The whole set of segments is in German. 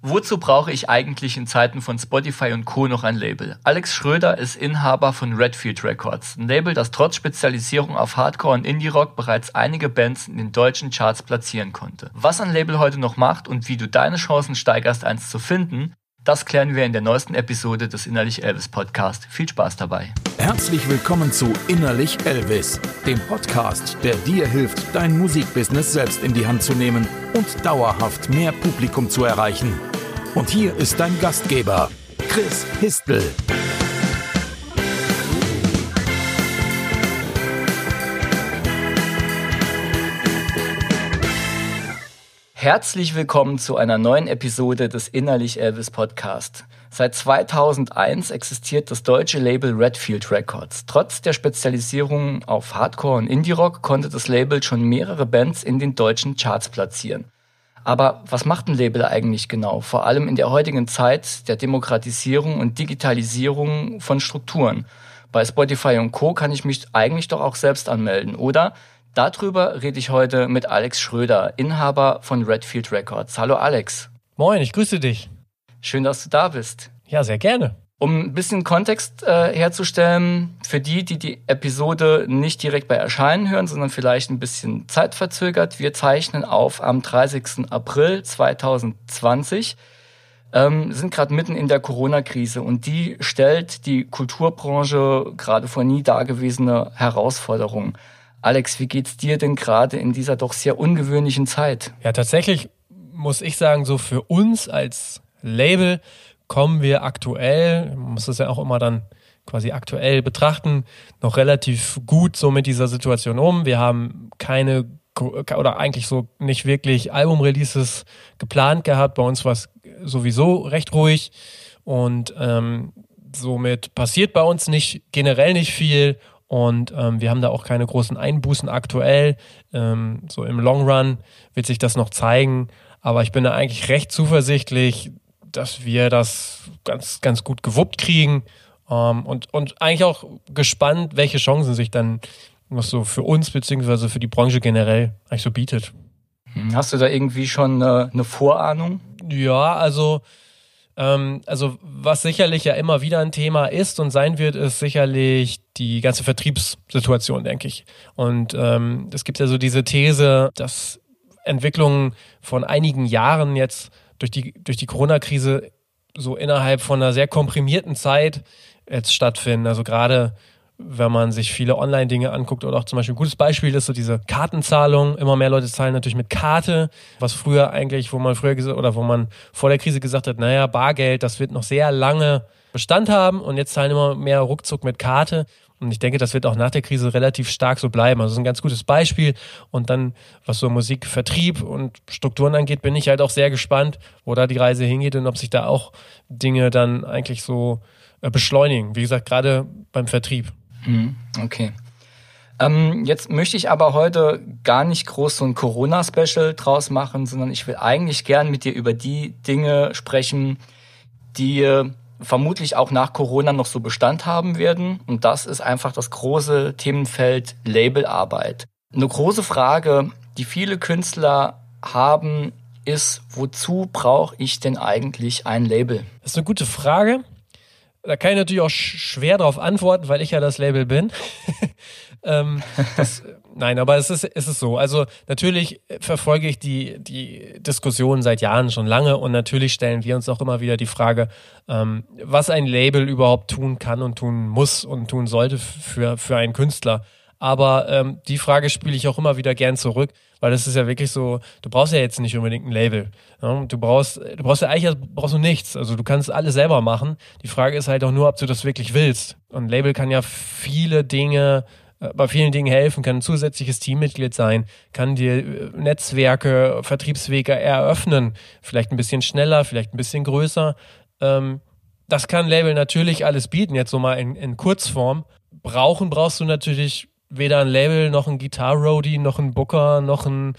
Wozu brauche ich eigentlich in Zeiten von Spotify und Co. noch ein Label? Alex Schröder ist Inhaber von Redfield Records, ein Label, das trotz Spezialisierung auf Hardcore und Indie-Rock bereits einige Bands in den deutschen Charts platzieren konnte. Was ein Label heute noch macht und wie du deine Chancen steigerst, eins zu finden, das klären wir in der neuesten Episode des Innerlich Elvis Podcast. Viel Spaß dabei. Herzlich willkommen zu Innerlich Elvis, dem Podcast, der dir hilft, dein Musikbusiness selbst in die Hand zu nehmen und dauerhaft mehr Publikum zu erreichen. Und hier ist dein Gastgeber, Chris Histel. Herzlich willkommen zu einer neuen Episode des Innerlich Elvis Podcast. Seit 2001 existiert das deutsche Label Redfield Records. Trotz der Spezialisierung auf Hardcore und Indie-Rock konnte das Label schon mehrere Bands in den deutschen Charts platzieren. Aber was macht ein Label eigentlich genau? Vor allem in der heutigen Zeit der Demokratisierung und Digitalisierung von Strukturen. Bei Spotify und Co. kann ich mich eigentlich doch auch selbst anmelden, oder? Darüber rede ich heute mit Alex Schröder, Inhaber von Redfield Records. Hallo Alex. Moin, ich grüße dich. Schön, dass du da bist. Ja, sehr gerne. Um ein bisschen Kontext herzustellen, für die Episode nicht direkt bei Erscheinen hören, sondern vielleicht ein bisschen zeitverzögert. Wir zeichnen auf am 30. April 2020, sind gerade mitten in der Corona-Krise und die stellt die Kulturbranche gerade vor nie dagewesene Herausforderungen. Alex, wie geht's dir denn gerade in dieser doch sehr ungewöhnlichen Zeit? Ja, tatsächlich muss ich sagen, so für uns als Label kommen wir aktuell, man muss das ja auch immer dann quasi aktuell betrachten, noch relativ gut so mit dieser Situation um. Wir haben keine oder eigentlich so nicht wirklich Album-Releases geplant gehabt. Bei uns war es sowieso recht ruhig und somit passiert bei uns generell nicht viel. Und wir haben da auch keine großen Einbußen aktuell. So im Long Run wird sich das noch zeigen. Aber ich bin da eigentlich recht zuversichtlich, dass wir das ganz, ganz gut gewuppt kriegen. Und eigentlich auch gespannt, welche Chancen sich dann was so für uns beziehungsweise für die Branche generell eigentlich so bietet. Hast du da irgendwie schon eine Vorahnung? Ja, also was sicherlich ja immer wieder ein Thema ist und sein wird, ist sicherlich die ganze Vertriebssituation, denke ich. Und es gibt ja so diese These, dass Entwicklungen von einigen Jahren jetzt durch die Corona-Krise so innerhalb von einer sehr komprimierten Zeit jetzt stattfinden. Also gerade wenn man sich viele Online-Dinge anguckt oder auch zum Beispiel ein gutes Beispiel ist so diese Kartenzahlung. Immer mehr Leute zahlen natürlich mit Karte, was früher eigentlich, wo man vor der Krise gesagt hat, naja, Bargeld, das wird noch sehr lange Bestand haben und jetzt zahlen immer mehr ruckzuck mit Karte. Und ich denke, das wird auch nach der Krise relativ stark so bleiben. Also das ist ein ganz gutes Beispiel. Und dann, was so Musikvertrieb und Strukturen angeht, bin ich halt auch sehr gespannt, wo da die Reise hingeht und ob sich da auch Dinge dann eigentlich so beschleunigen. Wie gesagt, gerade beim Vertrieb. Okay. Jetzt möchte ich aber heute gar nicht groß so ein Corona-Special draus machen, sondern ich will eigentlich gern mit dir über die Dinge sprechen, die vermutlich auch nach Corona noch so Bestand haben werden. Und das ist einfach das große Themenfeld Labelarbeit. Eine große Frage, die viele Künstler haben, ist, wozu brauche ich denn eigentlich ein Label? Das ist eine gute Frage. Da kann ich natürlich auch schwer darauf antworten, weil ich ja das Label bin. Nein, aber es ist so. Also natürlich verfolge ich die Diskussion seit Jahren schon lange und natürlich stellen wir uns auch immer wieder die Frage, was ein Label überhaupt tun kann und tun muss und tun sollte für einen Künstler. Aber die Frage spiele ich auch immer wieder gern zurück, weil das ist ja wirklich so, du brauchst ja jetzt nicht unbedingt ein Label. Ja? Du brauchst ja eigentlich brauchst du nichts. Also du kannst alles selber machen. Die Frage ist halt auch nur, ob du das wirklich willst. Und ein Label kann ja bei vielen Dingen helfen, kann ein zusätzliches Teammitglied sein, kann dir Netzwerke, Vertriebswege eröffnen, vielleicht ein bisschen schneller, vielleicht ein bisschen größer. Das kann ein Label natürlich alles bieten, jetzt so mal in Kurzform. Brauchst du natürlich weder ein Label, noch ein Guitar-Roadie, noch ein Booker, noch ein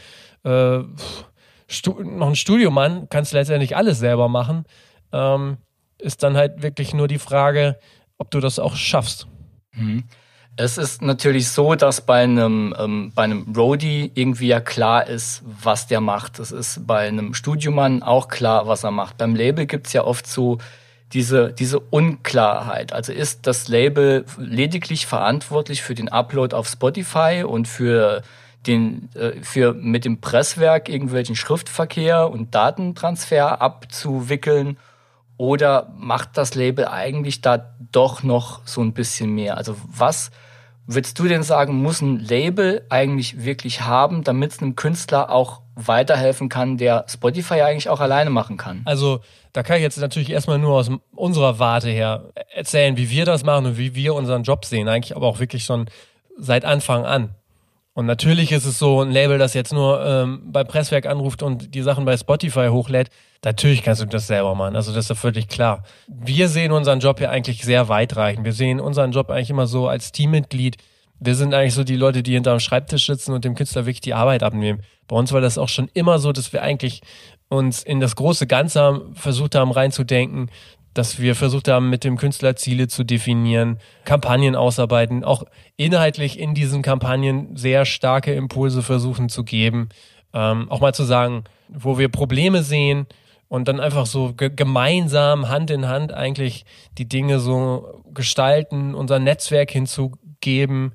Studiomann. Kannst letztendlich alles selber machen. Ist dann halt wirklich nur die Frage, ob du das auch schaffst. Es ist natürlich so, dass bei einem Roadie irgendwie ja klar ist, was der macht. Es ist bei einem Studiomann auch klar, was er macht. Beim Label gibt's ja oft so diese Unklarheit. Also ist das Label lediglich verantwortlich für den Upload auf Spotify und für mit dem Presswerk irgendwelchen Schriftverkehr und Datentransfer abzuwickeln? Oder macht das Label eigentlich da doch noch so ein bisschen mehr? Also was würdest du denn sagen, muss ein Label eigentlich wirklich haben, damit es einem Künstler auch weiterhelfen kann, der Spotify eigentlich auch alleine machen kann? Also da kann ich jetzt natürlich erstmal nur aus unserer Warte her erzählen, wie wir das machen und wie wir unseren Job sehen. Eigentlich aber auch wirklich schon seit Anfang an. Und natürlich ist es so, ein Label, das jetzt nur bei Presswerk anruft und die Sachen bei Spotify hochlädt, natürlich kannst du das selber machen. Also das ist ja völlig klar. Wir sehen unseren Job ja eigentlich sehr weitreichend. Wir sehen unseren Job eigentlich immer so als Teammitglied. Wir sind eigentlich so die Leute, die hinterm Schreibtisch sitzen und dem Künstler wirklich die Arbeit abnehmen. Bei uns war das auch schon immer so, dass wir eigentlich uns in das große Ganze versucht haben reinzudenken, dass wir versucht haben, mit dem Künstler Ziele zu definieren, Kampagnen ausarbeiten, auch inhaltlich in diesen Kampagnen sehr starke Impulse versuchen zu geben, auch mal zu sagen, wo wir Probleme sehen und dann einfach so gemeinsam Hand in Hand eigentlich die Dinge so gestalten, unser Netzwerk hinzugeben.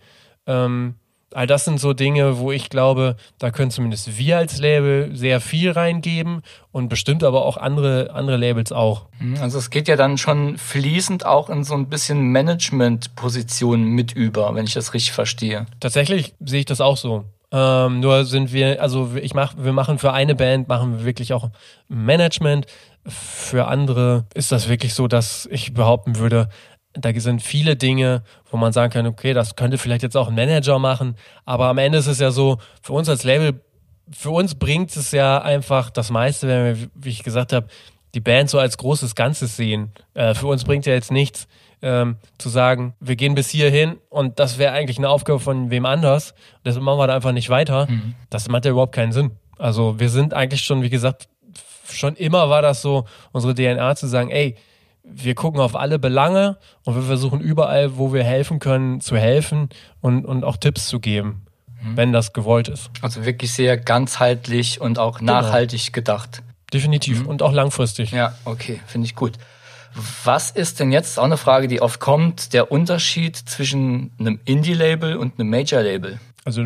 All das sind so Dinge, wo ich glaube, da können zumindest wir als Label sehr viel reingeben und bestimmt aber auch andere Labels auch. Also es geht ja dann schon fließend auch in so ein bisschen Management-Positionen mit über, wenn ich das richtig verstehe. Tatsächlich sehe ich das auch so. Nur sind wir, also wir machen für eine Band, machen wir wirklich auch Management. Für andere ist das wirklich so, dass ich behaupten würde, da sind viele Dinge, wo man sagen kann, okay, das könnte vielleicht jetzt auch ein Manager machen, aber am Ende ist es ja so, für uns als Label, für uns bringt es ja einfach das meiste, wenn wir, wie ich gesagt habe, die Band so als großes Ganzes sehen. Für uns bringt ja jetzt nichts, zu sagen, wir gehen bis hierhin und das wäre eigentlich eine Aufgabe von wem anders, deshalb machen wir da einfach nicht weiter. Das macht ja überhaupt keinen Sinn. Also wir sind eigentlich schon, wie gesagt, schon immer war das so unsere DNA zu sagen, ey, wir gucken auf alle Belange und wir versuchen überall, wo wir helfen können, zu helfen und auch Tipps zu geben, wenn das gewollt ist. Also wirklich sehr ganzheitlich und auch nachhaltig gedacht. Definitiv und auch langfristig. Ja, okay, finde ich gut. Was ist denn jetzt, auch eine Frage, die oft kommt, der Unterschied zwischen einem Indie-Label und einem Major-Label? Also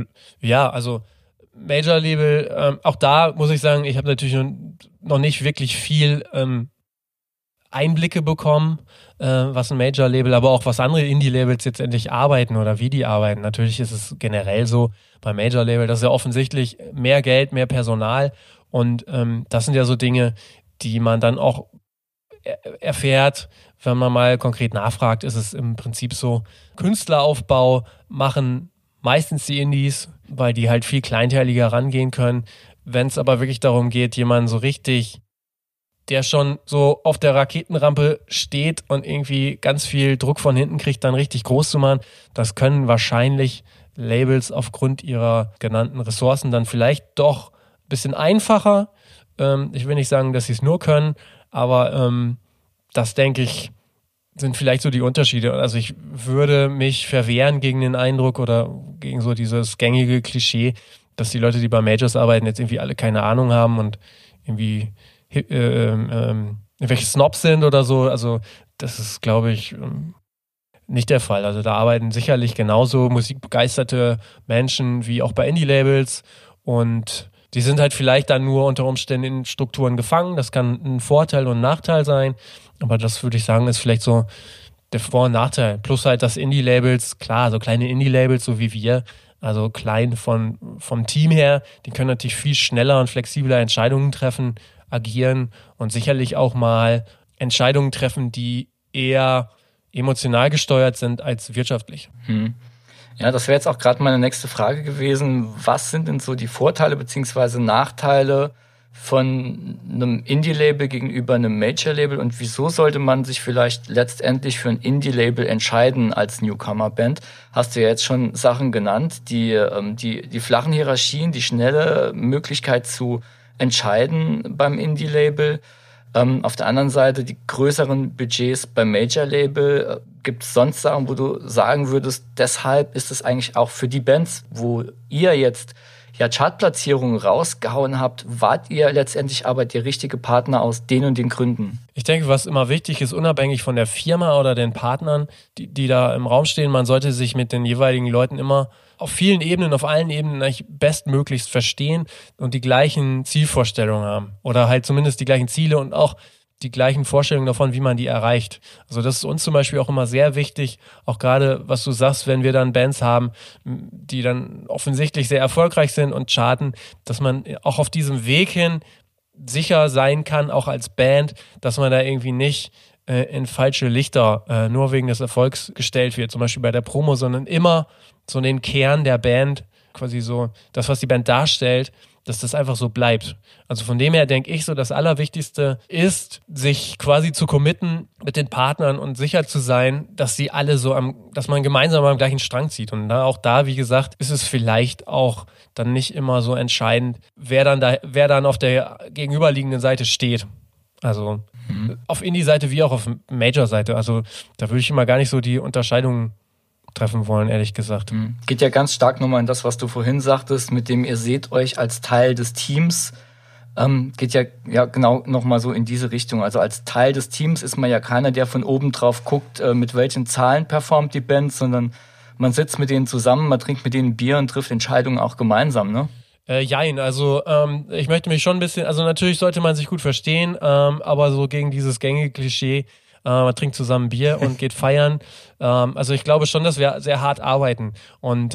Major-Label, auch da muss ich sagen, ich habe natürlich noch nicht wirklich viel Einblicke bekommen, was ein Major-Label, aber auch was andere Indie-Labels jetzt endlich arbeiten oder wie die arbeiten. Natürlich ist es generell so bei Major-Label, das ist ja offensichtlich mehr Geld, mehr Personal und das sind ja so Dinge, die man dann auch erfährt, wenn man mal konkret nachfragt, ist es im Prinzip so, Künstleraufbau machen meistens die Indies, weil die halt viel kleinteiliger rangehen können. Wenn es aber wirklich darum geht, jemanden so richtig, der schon so auf der Raketenrampe steht und irgendwie ganz viel Druck von hinten kriegt, dann richtig groß zu machen, das können wahrscheinlich Labels aufgrund ihrer genannten Ressourcen dann vielleicht doch ein bisschen einfacher. Ich will nicht sagen, dass sie es nur können, aber das, denke ich, sind vielleicht so die Unterschiede. Also ich würde mich verwehren gegen den Eindruck oder gegen so dieses gängige Klischee, dass die Leute, die bei Majors arbeiten, jetzt irgendwie alle keine Ahnung haben und irgendwie welche Snobs sind oder so. Also das ist, glaube ich, nicht der Fall. Also da arbeiten sicherlich genauso musikbegeisterte Menschen wie auch bei Indie-Labels und die sind halt vielleicht dann nur unter Umständen in Strukturen gefangen. Das kann ein Vorteil und ein Nachteil sein. Aber das würde ich sagen, ist vielleicht so der Vor- und Nachteil. Plus halt, dass Indie-Labels, klar, so kleine Indie-Labels, so wie wir, also klein vom Team her, die können natürlich viel schneller und flexibler Entscheidungen treffen, agieren und sicherlich auch mal Entscheidungen treffen, die eher emotional gesteuert sind als wirtschaftlich. Ja, das wäre jetzt auch gerade meine nächste Frage gewesen. Was sind denn so die Vorteile bzw. Nachteile von einem Indie-Label gegenüber einem Major-Label und wieso sollte man sich vielleicht letztendlich für ein Indie-Label entscheiden als Newcomer-Band? Hast du ja jetzt schon Sachen genannt, die flachen Hierarchien, die schnelle Möglichkeit zu entscheiden beim Indie-Label. Auf der anderen Seite die größeren Budgets beim Major-Label. Gibt es sonst Sachen, wo du sagen würdest, deshalb ist es eigentlich auch für die Bands, wo ihr jetzt ja Chartplatzierungen rausgehauen habt, wart ihr letztendlich aber der richtige Partner aus den und den Gründen? Ich denke, was immer wichtig ist, unabhängig von der Firma oder den Partnern, die da im Raum stehen, man sollte sich mit den jeweiligen Leuten immer auf vielen Ebenen, auf allen Ebenen eigentlich bestmöglichst verstehen und die gleichen Zielvorstellungen haben. Oder halt zumindest die gleichen Ziele und auch die gleichen Vorstellungen davon, wie man die erreicht. Also das ist uns zum Beispiel auch immer sehr wichtig, auch gerade, was du sagst, wenn wir dann Bands haben, die dann offensichtlich sehr erfolgreich sind und charten, dass man auch auf diesem Weg hin sicher sein kann, auch als Band, dass man da irgendwie nicht in falsche Lichter nur wegen des Erfolgs gestellt wird, zum Beispiel bei der Promo, sondern immer so den Kern der Band, quasi so das, was die Band darstellt, dass das einfach so bleibt. Also von dem her denke ich so, das Allerwichtigste ist, sich quasi zu committen mit den Partnern und sicher zu sein, dass sie alle so dass man gemeinsam am gleichen Strang zieht. Und auch da, wie gesagt, ist es vielleicht auch dann nicht immer so entscheidend, wer dann auf der gegenüberliegenden Seite steht. Also auf Indie-Seite wie auch auf Major-Seite. Also da würde ich immer gar nicht so die Unterscheidung treffen wollen, ehrlich gesagt. Geht ja ganz stark nochmal in das, was du vorhin sagtest, mit dem ihr seht euch als Teil des Teams. Geht ja genau nochmal so in diese Richtung. Also als Teil des Teams ist man ja keiner, der von oben drauf guckt, mit welchen Zahlen performt die Band, sondern man sitzt mit denen zusammen, man trinkt mit denen ein Bier und trifft Entscheidungen auch gemeinsam, ne? Jein, also ich möchte mich schon ein bisschen, also natürlich sollte man sich gut verstehen, aber so gegen dieses gängige Klischee, man trinkt zusammen Bier und geht feiern. Also ich glaube schon, dass wir sehr hart arbeiten und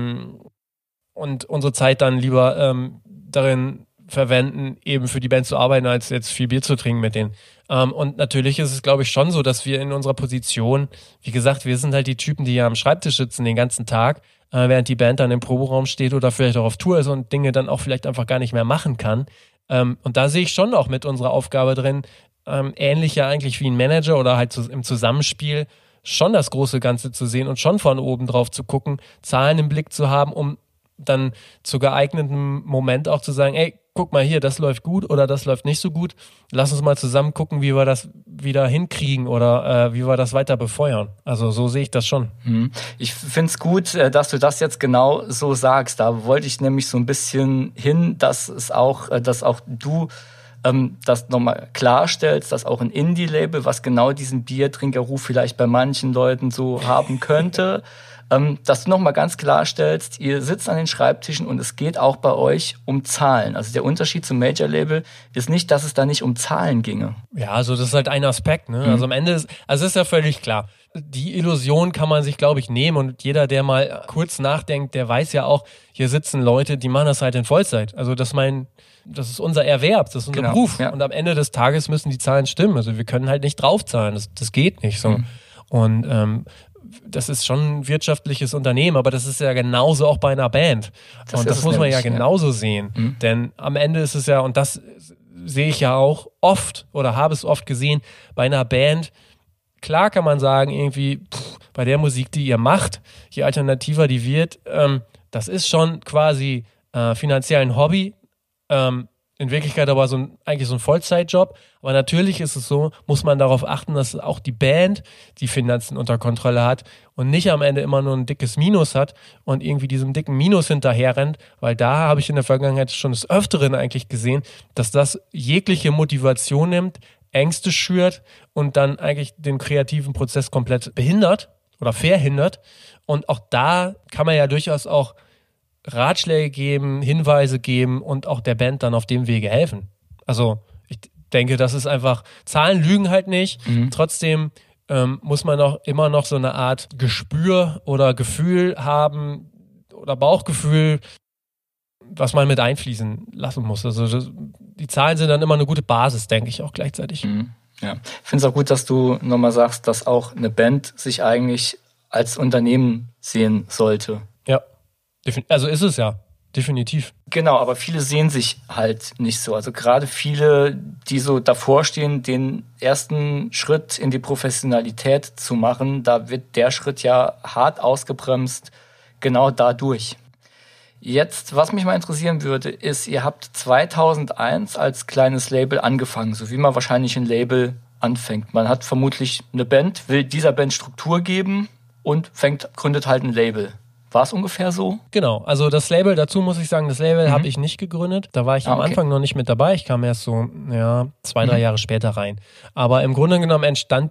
unsere Zeit dann lieber darin verwenden, eben für die Band zu arbeiten, als jetzt viel Bier zu trinken mit denen. Und natürlich ist es, glaube ich, schon so, dass wir in unserer Position, wie gesagt, wir sind halt die Typen, die ja am Schreibtisch sitzen den ganzen Tag, während die Band dann im Proberaum steht oder vielleicht auch auf Tour ist und Dinge dann auch vielleicht einfach gar nicht mehr machen kann. Und da sehe ich schon auch mit unserer Aufgabe drin, ähnlich ja eigentlich wie ein Manager oder halt im Zusammenspiel schon das große Ganze zu sehen und schon von oben drauf zu gucken, Zahlen im Blick zu haben, um dann zu geeigneten Moment auch zu sagen, ey, guck mal hier, das läuft gut oder das läuft nicht so gut. Lass uns mal zusammen gucken, wie wir das wieder hinkriegen oder wie wir das weiter befeuern. Also so sehe ich das schon. Ich finde es gut, dass du das jetzt genau so sagst. Da wollte ich nämlich so ein bisschen hin, dass auch du das nochmal klarstellst, dass auch ein Indie-Label, was genau diesen Biertrinkerruf vielleicht bei manchen Leuten so haben könnte, dass du nochmal ganz klarstellst, ihr sitzt an den Schreibtischen und es geht auch bei euch um Zahlen. Also der Unterschied zum Major-Label ist nicht, dass es da nicht um Zahlen ginge. Ja, also das ist halt ein Aspekt, ne? Also am Ende ist ja völlig klar. Die Illusion kann man sich, glaube ich, nehmen und jeder, der mal kurz nachdenkt, der weiß ja auch, hier sitzen Leute, die machen das halt in Vollzeit. Also das ist unser Erwerb, das ist unser Beruf. Ja. Und am Ende des Tages müssen die Zahlen stimmen. Also wir können halt nicht draufzahlen, das geht nicht so. Und das ist schon ein wirtschaftliches Unternehmen, aber das ist ja genauso auch bei einer Band. Und das muss man ja genauso sehen. Denn am Ende ist es ja, und das sehe ich ja auch oft oder habe es oft gesehen, bei einer Band, klar kann man sagen, irgendwie, bei der Musik, die ihr macht, je alternativer die wird, das ist schon quasi finanziell ein Hobby, in Wirklichkeit aber eigentlich so ein Vollzeitjob. Aber natürlich ist es so, muss man darauf achten, dass auch die Band die Finanzen unter Kontrolle hat und nicht am Ende immer nur ein dickes Minus hat und irgendwie diesem dicken Minus hinterher rennt, weil da habe ich in der Vergangenheit schon des Öfteren eigentlich gesehen, dass das jegliche Motivation nimmt, Ängste schürt und dann eigentlich den kreativen Prozess komplett behindert oder verhindert. Und auch da kann man ja durchaus auch Ratschläge geben, Hinweise geben und auch der Band dann auf dem Wege helfen. Also ich denke, das ist einfach, Zahlen lügen halt nicht. Trotzdem muss man auch immer noch so eine Art Gespür oder Gefühl haben oder Bauchgefühl, was man mit einfließen lassen muss. Also die Zahlen sind dann immer eine gute Basis, denke ich auch gleichzeitig. Ja, ich finde es auch gut, dass du nochmal sagst, dass auch eine Band sich eigentlich als Unternehmen sehen sollte. Ja. Also ist es ja, definitiv. Genau, aber viele sehen sich halt nicht so. Also gerade viele, die so davor stehen, den ersten Schritt in die Professionalität zu machen, da wird der Schritt ja hart ausgebremst, genau dadurch. Jetzt, was mich mal interessieren würde, ist, ihr habt 2001 als kleines Label angefangen, so wie man wahrscheinlich ein Label anfängt. Man hat vermutlich eine Band, will dieser Band Struktur geben und gründet halt ein Label. War es ungefähr so? Genau, also das Label, dazu muss ich sagen, das Label habe ich nicht gegründet. Da war ich am Anfang noch nicht mit dabei. Ich kam erst so 2-3 Jahre später rein. Aber im Grunde genommen entstand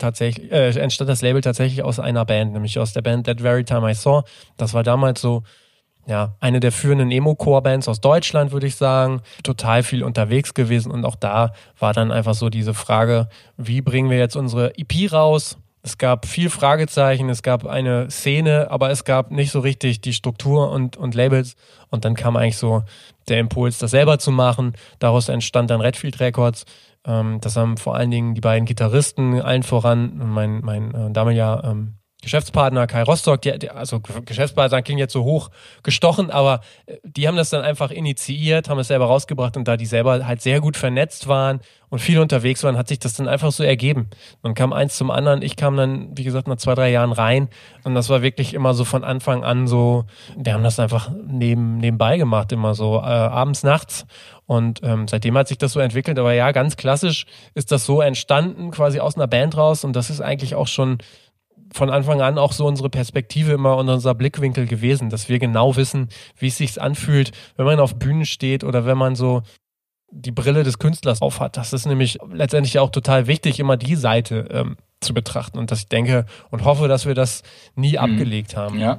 das Label tatsächlich aus einer Band, nämlich aus der Band That Very Time I Saw. Das war damals so, ja, eine der führenden Emo-Core-Bands aus Deutschland, würde ich sagen. Total viel unterwegs gewesen und auch da war dann einfach so diese Frage, wie bringen wir jetzt unsere EP raus? Es gab viel Fragezeichen, es gab eine Szene, aber es gab nicht so richtig die Struktur und Labels. Und dann kam eigentlich so der Impuls, das selber zu machen. Daraus entstand dann Redfield Records. Das haben vor allen Dingen die beiden Gitarristen, allen voran mein damaliger Geschäftspartner Kai Rostock, also Geschäftspartner klingt jetzt so hoch gestochen, aber die haben das dann einfach initiiert, haben es selber rausgebracht und da die selber halt sehr gut vernetzt waren und viel unterwegs waren, hat sich das dann einfach so ergeben. Dann kam eins zum anderen, ich kam dann, wie gesagt, nach 2-3 Jahren rein und das war wirklich immer so von Anfang an so, wir haben das einfach nebenbei gemacht, immer so abends, nachts und seitdem hat sich das so entwickelt, aber ja, ganz klassisch ist das so entstanden, quasi aus einer Band raus und das ist eigentlich auch schon von Anfang an auch so unsere Perspektive immer und unser Blickwinkel gewesen, dass wir genau wissen, wie es sich anfühlt, wenn man auf Bühnen steht oder wenn man so die Brille des Künstlers aufhat. Das ist nämlich letztendlich auch total wichtig, immer die Seite zu betrachten und dass ich denke und hoffe, dass wir das nie abgelegt haben. Ja.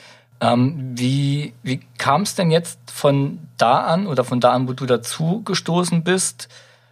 Wie kam es denn jetzt von da an, wo du dazu gestoßen bist,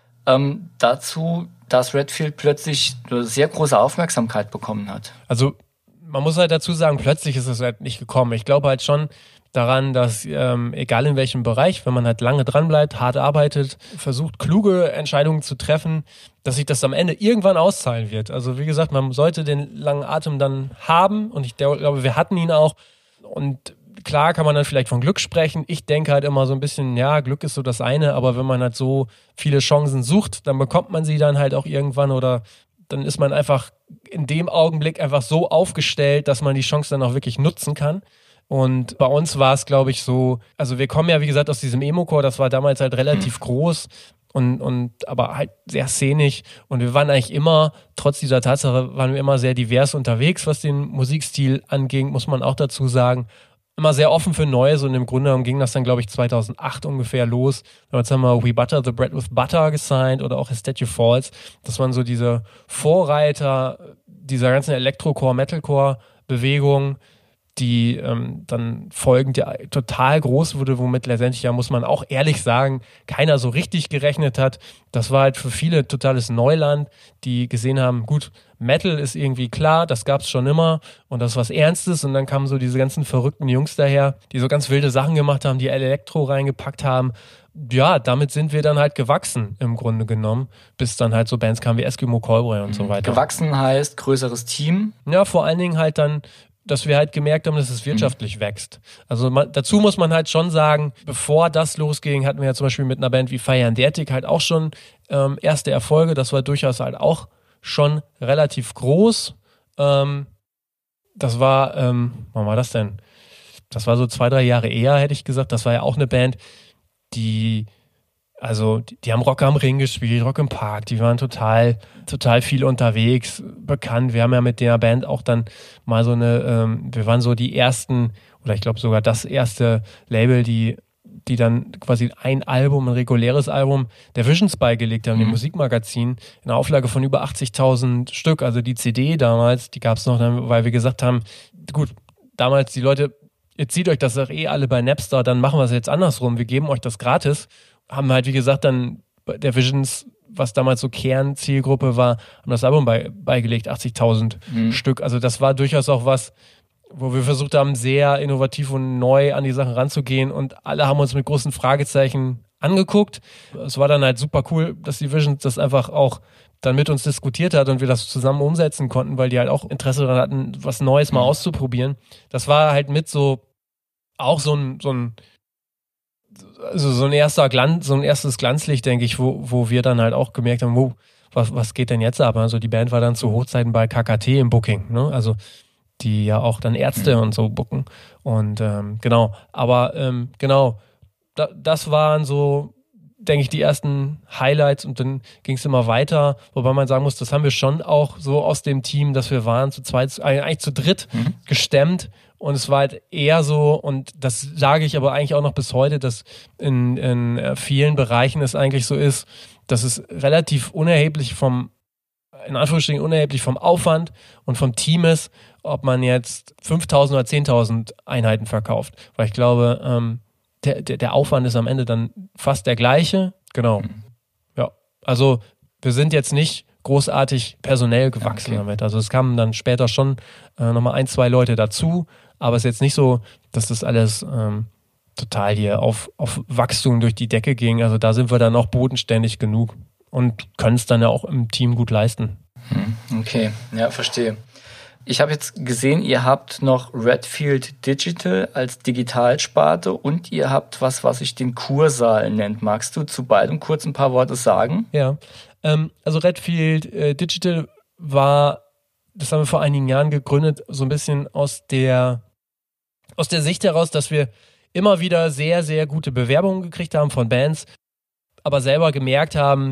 dazu, dass Redfield plötzlich eine sehr große Aufmerksamkeit bekommen hat? Also man muss halt dazu sagen, plötzlich ist es halt nicht gekommen. Ich glaube halt schon daran, dass egal in welchem Bereich, wenn man halt lange dran bleibt, hart arbeitet, versucht kluge Entscheidungen zu treffen, dass sich das am Ende irgendwann auszahlen wird. Also wie gesagt, man sollte den langen Atem dann haben und ich glaube, wir hatten ihn auch und klar kann man dann vielleicht von Glück sprechen. Ich denke halt immer so ein bisschen, ja, Glück ist so das eine, aber wenn man halt so viele Chancen sucht, dann bekommt man sie dann halt auch irgendwann oder dann ist man einfach in dem Augenblick einfach so aufgestellt, dass man die Chance dann auch wirklich nutzen kann. Und bei uns war es, glaube ich, so, also wir kommen ja, wie gesagt, aus diesem Emo-Core, das war damals halt relativ groß und aber halt sehr szenisch und wir waren eigentlich immer, trotz dieser Tatsache, waren wir immer sehr divers unterwegs, was den Musikstil anging, muss man auch dazu sagen. Immer sehr offen für Neues und im Grunde genommen ging das dann, glaube ich, 2008 ungefähr los. Jetzt haben wir We Butter the Bread with Butter gesigned oder auch A Statue Falls. Das waren so diese Vorreiter dieser ganzen Electrocore-Metalcore-Bewegung, die dann folgend ja total groß wurde, womit letztendlich, ja muss man auch ehrlich sagen, keiner so richtig gerechnet hat. Das war halt für viele totales Neuland, die gesehen haben, gut, Metal ist irgendwie klar, das gab's schon immer und das ist was Ernstes und dann kamen so diese ganzen verrückten Jungs daher, die so ganz wilde Sachen gemacht haben, die Elektro reingepackt haben. Ja, damit sind wir dann halt gewachsen im Grunde genommen, bis dann halt so Bands kamen wie Eskimo Callboy und so weiter. Gewachsen heißt größeres Team? Ja, vor allen Dingen halt dann, dass wir halt gemerkt haben, dass es wirtschaftlich wächst. Also dazu muss man halt schon sagen, bevor das losging, hatten wir ja zum Beispiel mit einer Band wie Fire and Dertig halt auch schon erste Erfolge. Das war durchaus halt auch schon relativ groß. Das war, wann war das denn? Das war so 2-3 Jahre eher, hätte ich gesagt. Das war ja auch eine Band, die haben Rock am Ring gespielt, Rock im Park, die waren total viel unterwegs, bekannt. Wir haben ja mit der Band auch dann mal so wir waren so die ersten, oder ich glaube sogar das erste Label, die dann quasi ein reguläres Album der Visions beigelegt haben, dem Musikmagazin, in einer Auflage von über 80.000 Stück. Also die CD damals, die gab es noch, weil wir gesagt haben, gut, damals die Leute, ihr zieht euch das doch alle bei Napster, dann machen wir es jetzt andersrum, wir geben euch das gratis. Haben halt, wie gesagt, dann der Visions, was damals so Kernzielgruppe war, haben das Album beigelegt, 80.000 Stück. Also das war durchaus auch was, wo wir versucht haben, sehr innovativ und neu an die Sachen ranzugehen und alle haben uns mit großen Fragezeichen angeguckt. Es war dann halt super cool, dass die Visions das einfach auch dann mit uns diskutiert hat und wir das zusammen umsetzen konnten, weil die halt auch Interesse daran hatten, was Neues mal auszuprobieren. Das war halt mit so ein erstes Glanzlicht, denke ich, wo wir dann halt auch gemerkt haben, was geht denn jetzt ab? Also die Band war dann zu Hochzeiten bei KKT im Booking, ne? Also die ja auch dann Ärzte und so booken. Und genau, aber das waren so, denke ich, die ersten Highlights und dann ging es immer weiter, wobei man sagen muss, das haben wir schon auch so aus dem Team, dass wir waren zu zweit, eigentlich zu dritt gestemmt und es war halt eher so, und das sage ich aber eigentlich auch noch bis heute, dass in vielen Bereichen es eigentlich so ist, dass es relativ unerheblich vom Aufwand und vom Team ist, ob man jetzt 5.000 oder 10.000 Einheiten verkauft, weil ich glaube, der Aufwand ist am Ende dann fast der gleiche. Genau. Ja. Also wir sind jetzt nicht großartig personell gewachsen damit. Also es kamen dann später schon nochmal 1, 2 Leute dazu, aber es ist jetzt nicht so, dass das alles total hier auf Wachstum durch die Decke ging. Also da sind wir dann auch bodenständig genug und können es dann ja auch im Team gut leisten. Okay, ja, verstehe. Ich habe jetzt gesehen, ihr habt noch Redfield Digital als Digitalsparte und ihr habt was sich den Kursaal nennt. Magst du zu beidem kurz ein paar Worte sagen? Ja, also Redfield Digital das haben wir vor einigen Jahren gegründet, so ein bisschen aus der Sicht heraus, dass wir immer wieder sehr, sehr gute Bewerbungen gekriegt haben von Bands, aber selber gemerkt haben,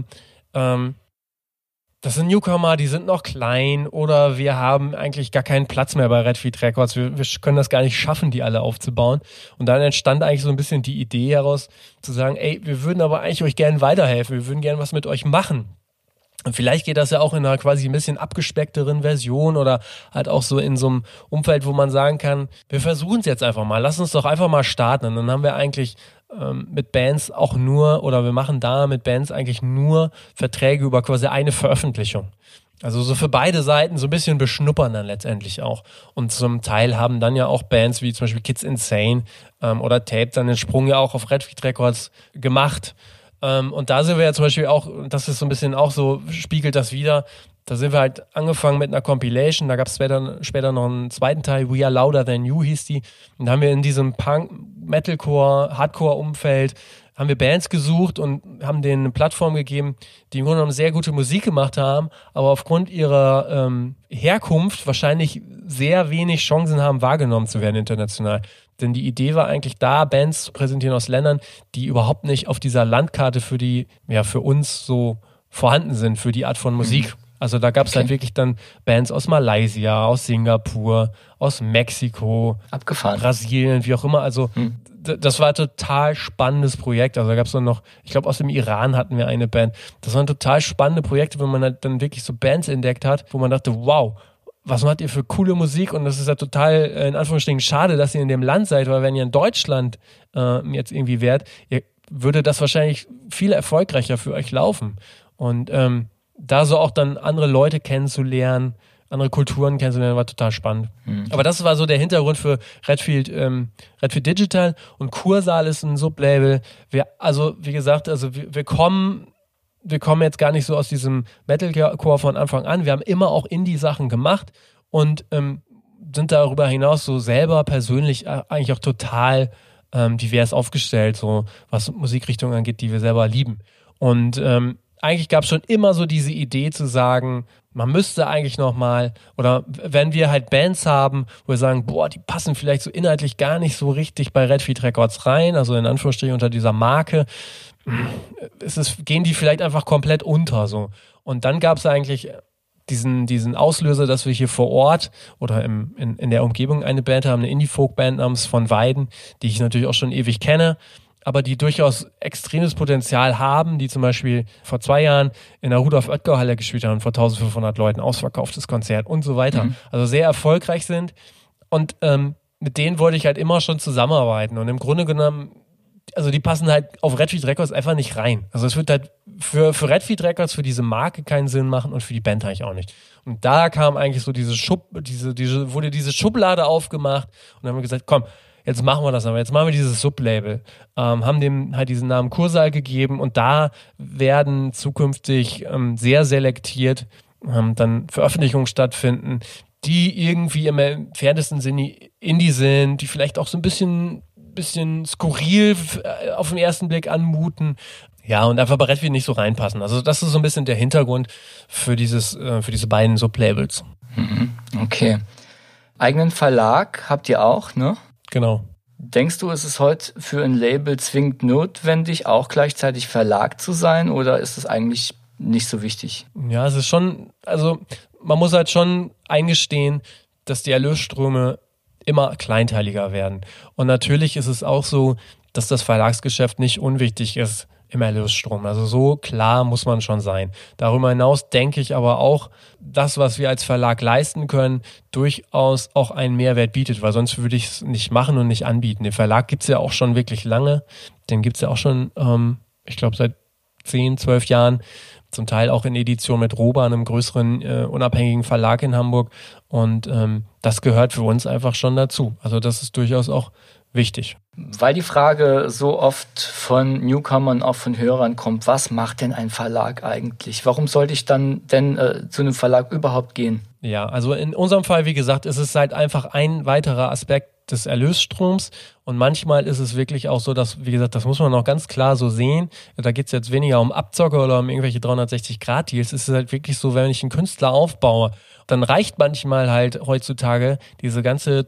das sind Newcomer, die sind noch klein oder wir haben eigentlich gar keinen Platz mehr bei Redfield Records. Wir können das gar nicht schaffen, die alle aufzubauen. Und dann entstand eigentlich so ein bisschen die Idee heraus, zu sagen, ey, wir würden aber eigentlich euch gerne weiterhelfen, wir würden gerne was mit euch machen. Und vielleicht geht das ja auch in einer quasi ein bisschen abgespeckteren Version oder halt auch so in so einem Umfeld, wo man sagen kann, wir versuchen es jetzt einfach mal, lass uns doch einfach mal starten. Und dann haben wir eigentlich mit Bands auch nur, oder wir machen da mit Bands eigentlich nur Verträge über quasi eine Veröffentlichung. Also so für beide Seiten so ein bisschen beschnuppern dann letztendlich auch. Und zum Teil haben dann ja auch Bands wie zum Beispiel Kids Insane oder Tape dann den Sprung ja auch auf Redfield Records gemacht. Und da sind wir ja zum Beispiel auch, das ist so ein bisschen auch so, spiegelt das wieder, da sind wir halt angefangen mit einer Compilation, da gab es später noch einen zweiten Teil, We Are Louder Than You hieß die, und da haben wir in diesem Punk, Metalcore, Hardcore-Umfeld, haben wir Bands gesucht und haben denen eine Plattform gegeben, die im Grunde genommen sehr gute Musik gemacht haben, aber aufgrund ihrer Herkunft wahrscheinlich sehr wenig Chancen haben, wahrgenommen zu werden international. Denn die Idee war eigentlich da, Bands zu präsentieren aus Ländern, die überhaupt nicht auf dieser Landkarte für uns so vorhanden sind, für die Art von Musik. Also da gab es halt wirklich dann Bands aus Malaysia, aus Singapur, aus Mexiko, abgefahren, Brasilien, wie auch immer. Also das war ein total spannendes Projekt. Also da gab es noch, ich glaube aus dem Iran hatten wir eine Band. Das waren total spannende Projekte, wenn man halt dann wirklich so Bands entdeckt hat, wo man dachte, wow, was macht ihr für coole Musik? Und das ist ja total, in Anführungsstrichen, schade, dass ihr in dem Land seid, weil wenn ihr in Deutschland jetzt irgendwie wärt, würde das wahrscheinlich viel erfolgreicher für euch laufen. Und da so auch dann andere Leute kennenzulernen, andere Kulturen kennenzulernen, war total spannend. Aber das war so der Hintergrund für Redfield Digital, und Kursaal ist ein Sublabel. Wir kommen jetzt gar nicht so aus diesem Metalcore von Anfang an. Wir haben immer auch Indie-Sachen gemacht und sind darüber hinaus so selber persönlich eigentlich auch total divers aufgestellt, so was Musikrichtungen angeht, die wir selber lieben. Und eigentlich gab es schon immer so diese Idee zu sagen, man müsste eigentlich nochmal, oder wenn wir halt Bands haben, wo wir sagen, boah, die passen vielleicht so inhaltlich gar nicht so richtig bei Redfield Records rein, also in Anführungsstrichen unter dieser Marke, gehen die vielleicht einfach komplett unter. So. Und dann gab es eigentlich diesen Auslöser, dass wir hier vor Ort oder in der Umgebung eine Band haben, eine Indie-Folk-Band namens Von Weiden, die ich natürlich auch schon ewig kenne, aber die durchaus extremes Potenzial haben, die zum Beispiel vor 2 Jahren in der Rudolf-Oetker-Halle gespielt haben, vor 1500 Leuten, ausverkauftes Konzert und so weiter. Also sehr erfolgreich sind, und mit denen wollte ich halt immer schon zusammenarbeiten, und im Grunde genommen, also die passen halt auf Redfield Records einfach nicht rein. Also es wird halt für Redfield Records, für diese Marke keinen Sinn machen und für die Band eigentlich auch nicht. Und da kam eigentlich so wurde diese Schublade aufgemacht, und dann haben wir gesagt, komm, jetzt machen wir das aber, jetzt machen wir dieses Sublabel, haben dem halt diesen Namen Kursaal gegeben, und da werden zukünftig sehr selektiert dann Veröffentlichungen stattfinden, die irgendwie im entferntesten Sinne Indie sind, die vielleicht auch so ein bisschen skurril auf den ersten Blick anmuten, ja, und einfach bei Redfield nicht so reinpassen. Also das ist so ein bisschen der Hintergrund für diese beiden Sublabels. Okay. Eigenen Verlag habt ihr auch, ne? Genau. Denkst du, ist es heute für ein Label zwingend notwendig, auch gleichzeitig Verlag zu sein, oder ist es eigentlich nicht so wichtig? Ja, es ist schon, also man muss halt schon eingestehen, dass die Erlösströme immer kleinteiliger werden. Und natürlich ist es auch so, dass das Verlagsgeschäft nicht unwichtig ist im Erlösstrom. Also so klar muss man schon sein. Darüber hinaus denke ich aber auch, das, was wir als Verlag leisten können, durchaus auch einen Mehrwert bietet, weil sonst würde ich es nicht machen und nicht anbieten. Den Verlag gibt es ja auch schon wirklich lange. Den gibt es ja auch schon, ich glaube, seit 10, 12 Jahren. Zum Teil auch in Edition mit Roba, einem größeren unabhängigen Verlag in Hamburg. Und das gehört für uns einfach schon dazu. Also das ist durchaus auch wichtig. Weil die Frage so oft von Newcomern, auch von Hörern kommt, was macht denn ein Verlag eigentlich? Warum sollte ich dann denn zu einem Verlag überhaupt gehen? Ja, also in unserem Fall, wie gesagt, ist es halt einfach ein weiterer Aspekt des Erlösstroms. Und manchmal ist es wirklich auch so, dass, wie gesagt, das muss man auch ganz klar so sehen. Da geht es jetzt weniger um Abzocke oder um irgendwelche 360-Grad-Deals. Es ist halt wirklich so, wenn ich einen Künstler aufbaue, dann reicht manchmal halt heutzutage diese ganze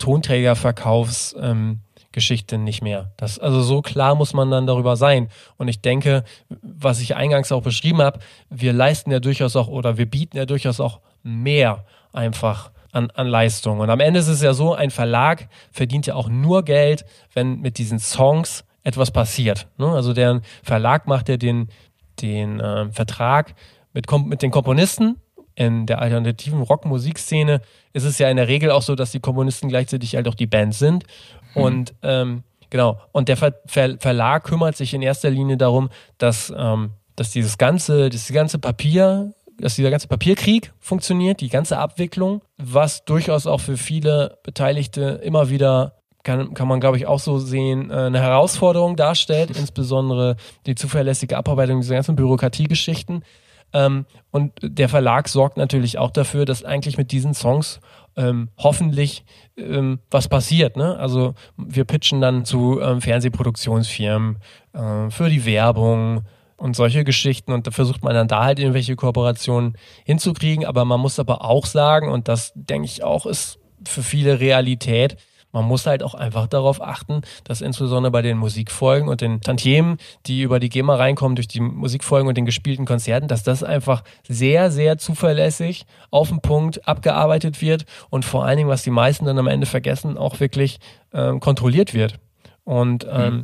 Tonträgerverkaufsgeschichte nicht mehr. Also so klar muss man dann darüber sein. Und ich denke, was ich eingangs auch beschrieben habe, wir leisten ja durchaus auch oder wir bieten ja durchaus auch mehr einfach an Leistung. Und am Ende ist es ja so, ein Verlag verdient ja auch nur Geld, wenn mit diesen Songs etwas passiert. Ne? Also der Verlag macht ja den Vertrag mit den Komponisten. In der alternativen Rockmusikszene ist es ja in der Regel auch so, dass die Komponisten gleichzeitig halt auch die Band sind. Und genau. Und der Verlag kümmert sich in erster Linie darum, dass dieser ganze Papierkrieg funktioniert, die ganze Abwicklung, was durchaus auch für viele Beteiligte immer wieder, kann man glaube ich auch so sehen, eine Herausforderung darstellt, insbesondere die zuverlässige Abarbeitung dieser ganzen Bürokratiegeschichten. Und der Verlag sorgt natürlich auch dafür, dass eigentlich mit diesen Songs hoffentlich was passiert. Ne? Also wir pitchen dann zu Fernsehproduktionsfirmen für die Werbung und solche Geschichten, und da versucht man dann da halt irgendwelche Kooperationen hinzukriegen, aber man muss aber auch sagen, und das denke ich auch ist für viele Realität, man muss halt auch einfach darauf achten, dass insbesondere bei den Musikfolgen und den Tantiemen, die über die GEMA reinkommen durch die Musikfolgen und den gespielten Konzerten, dass das einfach sehr, sehr zuverlässig auf den Punkt abgearbeitet wird und vor allen Dingen, was die meisten dann am Ende vergessen, auch wirklich kontrolliert wird. Und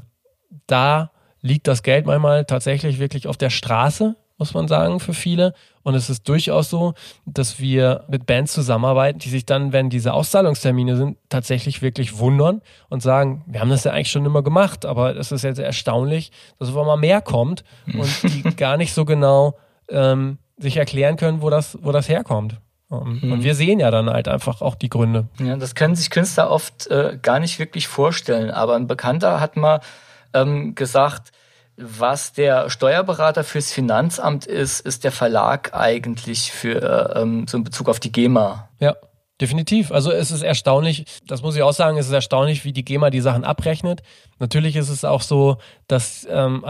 da liegt das Geld manchmal tatsächlich wirklich auf der Straße, muss man sagen, für viele. Und es ist durchaus so, dass wir mit Bands zusammenarbeiten, die sich dann, wenn diese Auszahlungstermine sind, tatsächlich wirklich wundern und sagen, wir haben das ja eigentlich schon immer gemacht, aber es ist jetzt erstaunlich, dass auf einmal mehr kommt und die gar nicht so genau sich erklären können, wo das herkommt. Und wir sehen ja dann halt einfach auch die Gründe. Ja, das können sich Künstler oft gar nicht wirklich vorstellen. Aber ein Bekannter hat mal gesagt, was der Steuerberater fürs Finanzamt ist der Verlag eigentlich für so in Bezug auf die GEMA. Ja, definitiv. Also es ist erstaunlich, das muss ich auch sagen, es ist erstaunlich, wie die GEMA die Sachen abrechnet. Natürlich ist es auch so, dass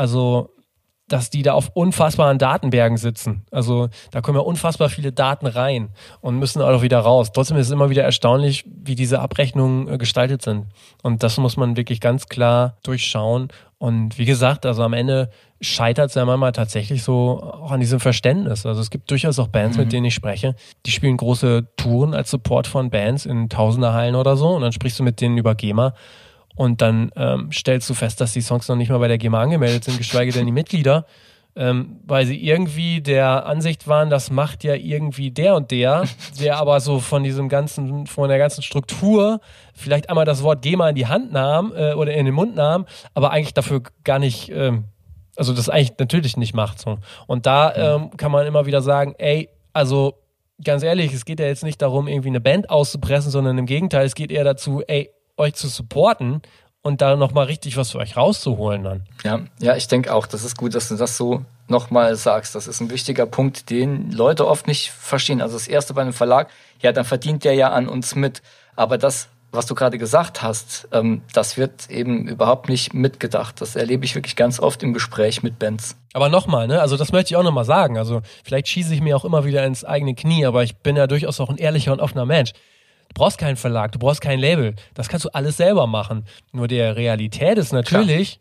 die da auf unfassbaren Datenbergen sitzen. Also da kommen ja unfassbar viele Daten rein und müssen auch wieder raus. Trotzdem ist es immer wieder erstaunlich, wie diese Abrechnungen gestaltet sind. Und das muss man wirklich ganz klar durchschauen. Und wie gesagt, also am Ende scheitert es ja manchmal tatsächlich so auch an diesem Verständnis. Also es gibt durchaus auch Bands, mit denen ich spreche, die spielen große Touren als Support von Bands in Tausenderhallen oder so, und dann sprichst du mit denen über GEMA. Und dann stellst du fest, dass die Songs noch nicht mal bei der GEMA angemeldet sind, geschweige denn die Mitglieder, weil sie irgendwie der Ansicht waren, das macht ja irgendwie der und der aber so von der ganzen Struktur vielleicht einmal das Wort GEMA in die Hand nahm oder in den Mund nahm, aber eigentlich dafür gar nicht, also das eigentlich natürlich nicht macht. So. Und da kann man immer wieder sagen, also ganz ehrlich, es geht ja jetzt nicht darum, irgendwie eine Band auszupressen, sondern im Gegenteil, es geht eher dazu, euch zu supporten und da nochmal richtig was für euch rauszuholen dann. Ja, ich denke auch, das ist gut, dass du das so nochmal sagst. Das ist ein wichtiger Punkt, den Leute oft nicht verstehen. Also das Erste bei einem Verlag, ja, dann verdient der ja an uns mit. Aber das, was du gerade gesagt hast, das wird eben überhaupt nicht mitgedacht. Das erlebe ich wirklich ganz oft im Gespräch mit Bands. Aber nochmal, ne? Also das möchte ich auch nochmal sagen. Also vielleicht schieße ich mir auch immer wieder ins eigene Knie, aber ich bin ja durchaus auch ein ehrlicher und offener Mensch. brauchst keinen Verlag, du brauchst kein Label. Das kannst du alles selber machen. Nur der Realität ist natürlich,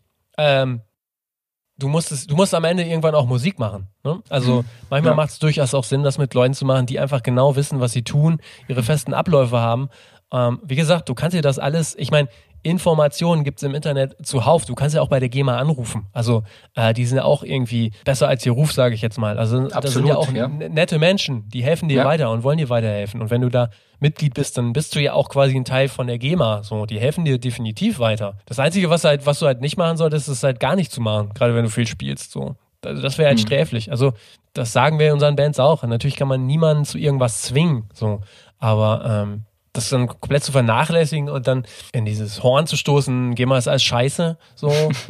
du musst am Ende irgendwann auch Musik machen. Ne? Also manchmal macht es durchaus auch Sinn, das mit Leuten zu machen, die einfach genau wissen, was sie tun, ihre festen Abläufe haben. Wie gesagt, du kannst dir das alles, ich meine, Informationen gibt es im Internet zuhauf. Du kannst ja auch bei der GEMA anrufen. Also die sind ja auch irgendwie besser als ihr Ruf, sage ich jetzt mal. Also das sind ja auch nette Menschen, die helfen dir weiter und wollen dir weiterhelfen. Und wenn du da Mitglied bist, dann bist du ja auch quasi ein Teil von der GEMA. So, die helfen dir definitiv weiter. Das Einzige, was du halt nicht machen solltest, ist halt gar nicht zu machen, gerade wenn du viel spielst. So. Also das wäre halt sträflich. Also das sagen wir in unseren Bands auch. Und natürlich kann man niemanden zu irgendwas zwingen. So. Aber das dann komplett zu vernachlässigen und dann in dieses Horn zu stoßen, GEMA ist alles scheiße, so.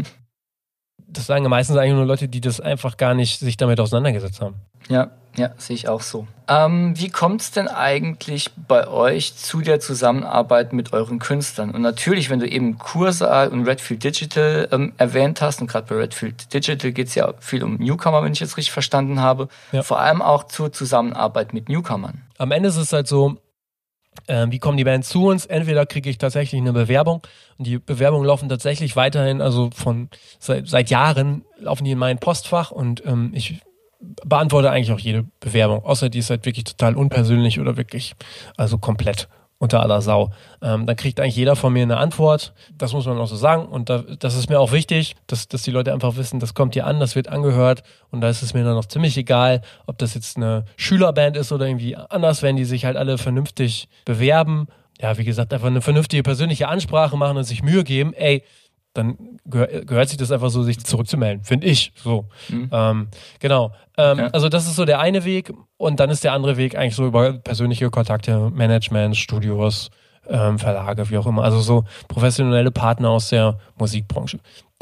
Das sagen ja meistens eigentlich nur Leute, die das einfach gar nicht sich damit auseinandergesetzt haben. Ja, sehe ich auch so. Wie kommt es denn eigentlich bei euch zu der Zusammenarbeit mit euren Künstlern? Und natürlich, wenn du eben Kursaal und Redfield Digital erwähnt hast, und gerade bei Redfield Digital geht es ja viel um Newcomer, wenn ich jetzt richtig verstanden habe, vor allem auch zur Zusammenarbeit mit Newcomern. Am Ende ist es halt so, wie kommen die Bands zu uns? Entweder kriege ich tatsächlich eine Bewerbung und die Bewerbungen laufen tatsächlich weiterhin, also seit Jahren laufen die in mein Postfach und ich beantworte eigentlich auch jede Bewerbung, außer die ist halt wirklich total unpersönlich oder wirklich, also komplett unter aller Sau. Dann kriegt eigentlich jeder von mir eine Antwort, das muss man auch so sagen und das ist mir auch wichtig, dass die Leute einfach wissen, das kommt hier an, das wird angehört und da ist es mir dann noch ziemlich egal, ob das jetzt eine Schülerband ist oder irgendwie anders, wenn die sich halt alle vernünftig bewerben, ja wie gesagt, einfach eine vernünftige persönliche Ansprache machen und sich Mühe geben, dann gehört sich das einfach so, sich zurückzumelden, finde ich. So. Genau. Also das ist so der eine Weg und dann ist der andere Weg eigentlich so über persönliche Kontakte, Management, Studios, Verlage, wie auch immer. Also so professionelle Partner aus der Musikbranche.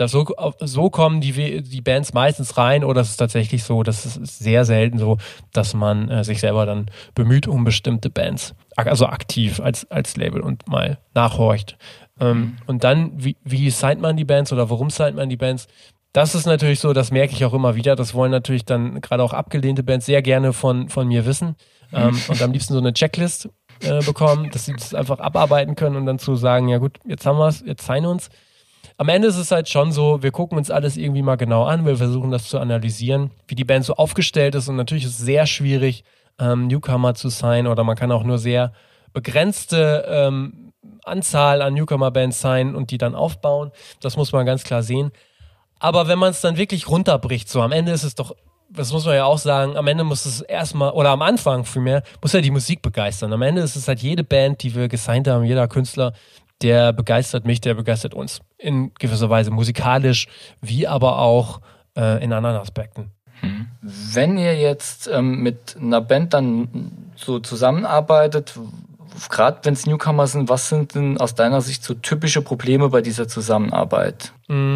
So kommen die Bands meistens rein oder es ist tatsächlich so, das ist sehr selten so, dass man sich selber dann bemüht um bestimmte Bands. Also aktiv als Label und mal nachhorcht. Und dann, wie signed man die Bands oder warum signed man die Bands? Das ist natürlich so, das merke ich auch immer wieder. Das wollen natürlich dann gerade auch abgelehnte Bands sehr gerne von mir wissen und am liebsten so eine Checklist bekommen, dass sie das einfach abarbeiten können und dann zu sagen, ja gut, jetzt haben wir es, jetzt sign uns. Am Ende ist es halt schon so, wir gucken uns alles irgendwie mal genau an, wir versuchen das zu analysieren, wie die Band so aufgestellt ist und natürlich ist es sehr schwierig, Newcomer zu signen oder man kann auch nur sehr begrenzte Anzahl an Newcomer-Bands sein und die dann aufbauen. Das muss man ganz klar sehen. Aber wenn man es dann wirklich runterbricht, so am Ende ist es doch, das muss man ja auch sagen, am Ende muss es erstmal, oder am Anfang vielmehr, muss ja die Musik begeistern. Am Ende ist es halt jede Band, die wir gesigned haben, jeder Künstler, der begeistert mich, der begeistert uns. In gewisser Weise musikalisch, wie aber auch in anderen Aspekten. Wenn ihr jetzt mit einer Band dann so zusammenarbeitet, gerade wenn es Newcomer sind, was sind denn aus deiner Sicht so typische Probleme bei dieser Zusammenarbeit?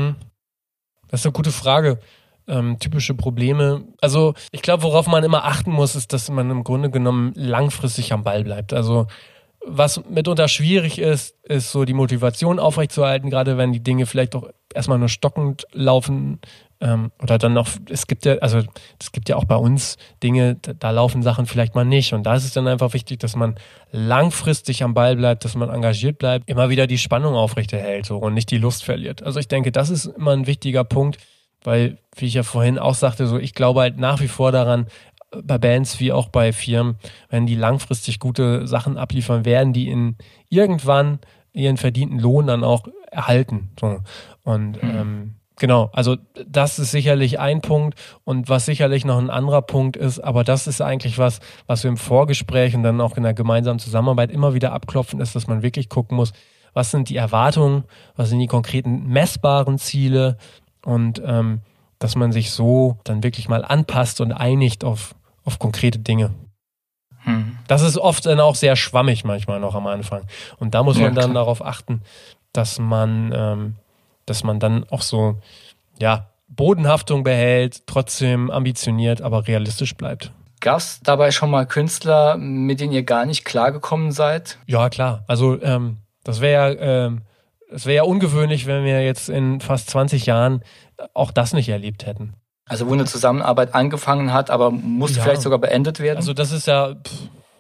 Das ist eine gute Frage. Typische Probleme. Also ich glaube, worauf man immer achten muss, ist, dass man im Grunde genommen langfristig am Ball bleibt. Also was mitunter schwierig ist so die Motivation aufrechtzuerhalten, gerade wenn die Dinge vielleicht auch erstmal nur stockend laufen. Oder dann noch, es gibt ja auch bei uns Dinge, da laufen Sachen vielleicht mal nicht. Und da ist es dann einfach wichtig, dass man langfristig am Ball bleibt, dass man engagiert bleibt, immer wieder die Spannung aufrechterhält so, und nicht die Lust verliert. Also ich denke, das ist immer ein wichtiger Punkt, weil, wie ich ja vorhin auch sagte, so ich glaube halt nach wie vor daran, bei Bands wie auch bei Firmen, wenn die langfristig gute Sachen abliefern, werden die irgendwann ihren verdienten Lohn dann auch erhalten. So. Und genau, also das ist sicherlich ein Punkt und was sicherlich noch ein anderer Punkt ist, aber das ist eigentlich was wir im Vorgespräch und dann auch in der gemeinsamen Zusammenarbeit immer wieder abklopfen, ist, dass man wirklich gucken muss, was sind die Erwartungen, was sind die konkreten messbaren Ziele und dass man sich so dann wirklich mal anpasst und einigt auf konkrete Dinge. Das ist oft dann auch sehr schwammig manchmal noch am Anfang und da muss man dann darauf achten, dass man dann auch so, ja, Bodenhaftung behält, trotzdem ambitioniert, aber realistisch bleibt. Gab es dabei schon mal Künstler, mit denen ihr gar nicht klargekommen seid? Ja, klar. Also das wäre ja ungewöhnlich, wenn wir jetzt in fast 20 Jahren auch das nicht erlebt hätten. Also wo eine Zusammenarbeit angefangen hat, aber musste vielleicht sogar beendet werden? Also das ist ja,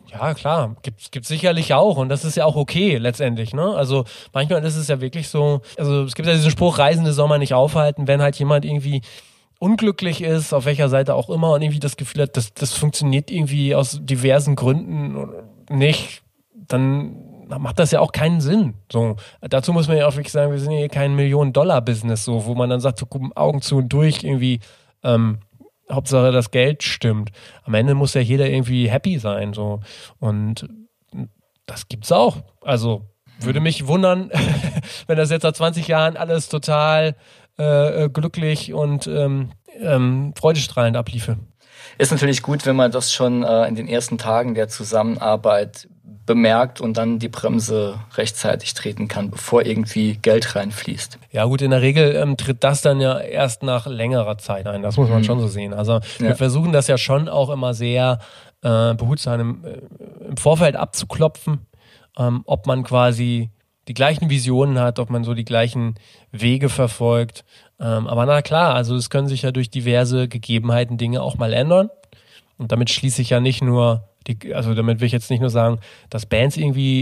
Ja, klar, gibt's sicherlich auch und das ist ja auch okay letztendlich, ne? Also manchmal ist es ja wirklich so, also es gibt ja diesen Spruch, Reisende soll man nicht aufhalten, wenn halt jemand irgendwie unglücklich ist, auf welcher Seite auch immer und irgendwie das Gefühl hat, das funktioniert irgendwie aus diversen Gründen nicht, dann macht das ja auch keinen Sinn. So, dazu muss man ja auch wirklich sagen, wir sind ja hier kein Millionen-Dollar-Business, so, wo man dann sagt, so Augen zu und durch irgendwie, Hauptsache das Geld stimmt. Am Ende muss ja jeder irgendwie happy sein, so. Und das gibt's auch. Also, würde mich wundern, wenn das jetzt nach 20 Jahren alles total glücklich und freudestrahlend abliefe. Ist natürlich gut, wenn man das schon in den ersten Tagen der Zusammenarbeit bemerkt und dann die Bremse rechtzeitig treten kann, bevor irgendwie Geld reinfließt. Ja gut, in der Regel tritt das dann ja erst nach längerer Zeit ein. Das muss man schon so sehen. Also wir versuchen das ja schon auch immer sehr behutsam im Vorfeld abzuklopfen, ob man quasi die gleichen Visionen hat, ob man so die gleichen Wege verfolgt. Aber na klar, also es können sich ja durch diverse Gegebenheiten Dinge auch mal ändern. Und damit schließe ich ja nicht nur damit will ich jetzt nicht nur sagen, dass Bands irgendwie,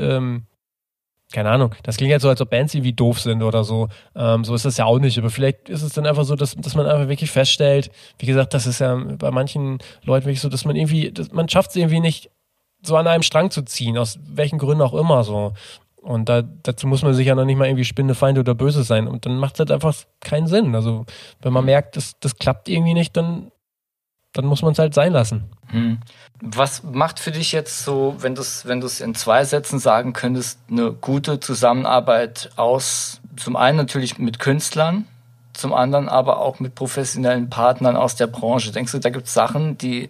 keine Ahnung, das klingt jetzt so, als ob Bands irgendwie doof sind oder so. So ist das ja auch nicht. Aber vielleicht ist es dann einfach so, dass man einfach wirklich feststellt, wie gesagt, das ist ja bei manchen Leuten wirklich so, dass man schafft es irgendwie nicht, so an einem Strang zu ziehen, aus welchen Gründen auch immer so. Und dazu muss man sich ja noch nicht mal irgendwie Spinnefeind oder böse sein. Und dann macht es halt einfach keinen Sinn. Also wenn man merkt, das klappt irgendwie nicht, dann muss man es halt sein lassen. Was macht für dich jetzt so, wenn du es in 2 Sätzen sagen könntest, eine gute Zusammenarbeit aus, zum einen natürlich mit Künstlern, zum anderen aber auch mit professionellen Partnern aus der Branche? Denkst du, da gibt es Sachen, die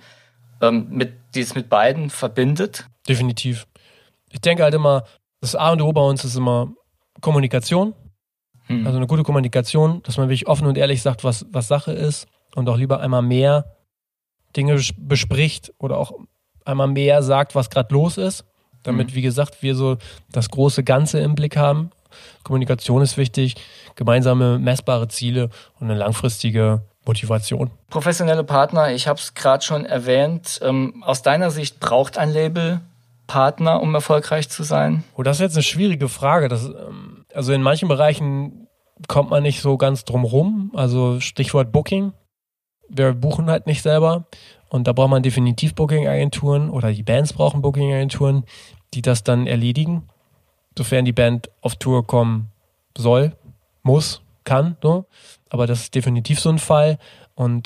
es mit beiden verbindet? Definitiv. Ich denke halt immer, das A und O bei uns ist immer Kommunikation. Also eine gute Kommunikation, dass man wirklich offen und ehrlich sagt, was Sache ist und auch lieber einmal mehr Dinge bespricht oder auch einmal mehr sagt, was gerade los ist, damit, wie gesagt, wir so das große Ganze im Blick haben. Kommunikation ist wichtig, gemeinsame messbare Ziele und eine langfristige Motivation. Professionelle Partner, ich habe es gerade schon erwähnt. Aus deiner Sicht braucht ein Label Partner, um erfolgreich zu sein? Oh, das ist jetzt eine schwierige Frage. Also in manchen Bereichen kommt man nicht so ganz drum rum. Also Stichwort Booking. Wir buchen halt nicht selber und da braucht man definitiv Booking-Agenturen oder die Bands brauchen Booking-Agenturen, die das dann erledigen, sofern die Band auf Tour kommen soll, muss, kann, so. Aber das ist definitiv so ein Fall und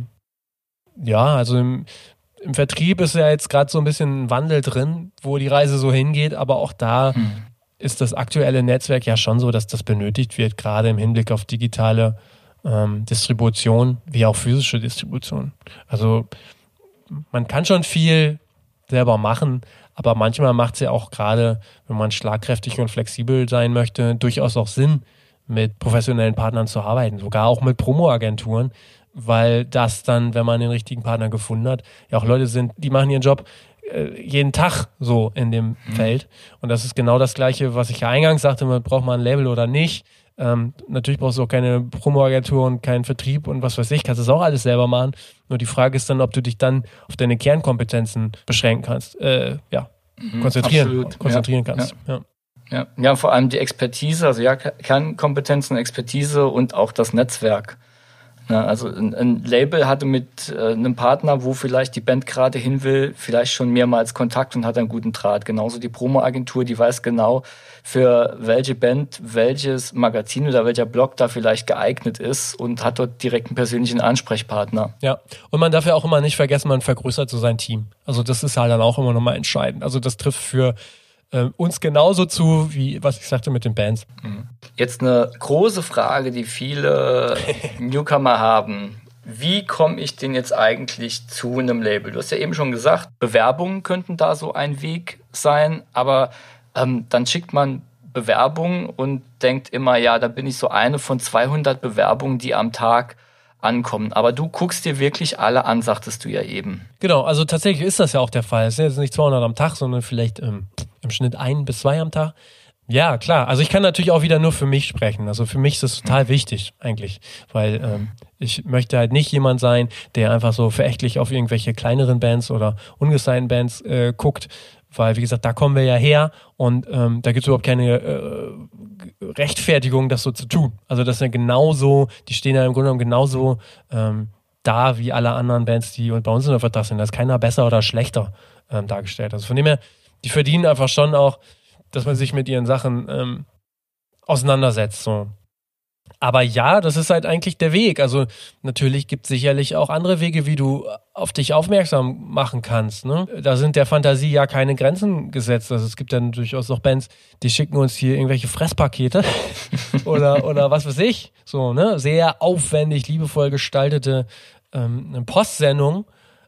also im Vertrieb ist ja jetzt gerade so ein bisschen ein Wandel drin, wo die Reise so hingeht, aber auch da ist das aktuelle Netzwerk ja schon so, dass das benötigt wird, gerade im Hinblick auf digitale Distribution, wie auch physische Distribution. Also man kann schon viel selber machen, aber manchmal macht es ja auch gerade, wenn man schlagkräftig und flexibel sein möchte, durchaus auch Sinn, mit professionellen Partnern zu arbeiten, sogar auch mit Promo-Agenturen, weil das dann, wenn man den richtigen Partner gefunden hat, ja auch Leute sind, die machen ihren Job jeden Tag so in dem Feld. Und das ist genau das Gleiche, was ich ja eingangs sagte, braucht man ein Label oder nicht. Natürlich brauchst du auch keine Promo-Agentur und keinen Vertrieb und was weiß ich, kannst das auch alles selber machen. Nur die Frage ist dann, ob du dich dann auf deine Kernkompetenzen beschränken kannst, konzentrieren kannst. Ja, vor allem die Expertise, also Kernkompetenzen, Expertise und auch das Netzwerk. Ja, also ein Label hatte mit einem Partner, wo vielleicht die Band gerade hin will, vielleicht schon mehrmals Kontakt und hat einen guten Draht. Genauso die Promo-Agentur, die weiß genau, für welche Band, welches Magazin oder welcher Blog da vielleicht geeignet ist und hat dort direkt einen persönlichen Ansprechpartner. Ja, und man darf ja auch immer nicht vergessen, man vergrößert so sein Team. Also das ist halt dann auch immer nochmal entscheidend. Also das trifft für uns genauso zu, wie was ich sagte mit den Bands. Jetzt eine große Frage, die viele Newcomer haben. Wie komme ich denn jetzt eigentlich zu einem Label? Du hast ja eben schon gesagt, Bewerbungen könnten da so ein Weg sein, aber dann schickt man Bewerbungen und denkt immer, ja, da bin ich so eine von 200 Bewerbungen, die am Tag ankommen. Aber du guckst dir wirklich alle an, sagtest du ja eben. Genau, also tatsächlich ist das ja auch der Fall. Es sind jetzt nicht 200 am Tag, sondern vielleicht im Schnitt 1 bis 2 am Tag. Ja, klar. Also ich kann natürlich auch wieder nur für mich sprechen. Also für mich ist das total wichtig eigentlich, weil ich möchte halt nicht jemand sein, der einfach so verächtlich auf irgendwelche kleineren Bands oder ungesignten Bands guckt, weil wie gesagt, da kommen wir ja her und da gibt es überhaupt keine Rechtfertigung, das so zu tun. Also das ist ja genauso, die stehen ja im Grunde genommen genauso da wie alle anderen Bands, die bei uns in der Vertrag sind. Da ist keiner besser oder schlechter dargestellt. Also von dem her, die verdienen einfach schon auch, dass man sich mit ihren Sachen auseinandersetzt. So. Aber ja, das ist halt eigentlich der Weg. Also natürlich gibt es sicherlich auch andere Wege, wie du auf dich aufmerksam machen kannst. Ne? Da sind der Fantasie ja keine Grenzen gesetzt. Also es gibt dann durchaus noch Bands, die schicken uns hier irgendwelche Fresspakete oder was weiß ich. So, ne? Sehr aufwendig, liebevoll gestaltete Postsendung.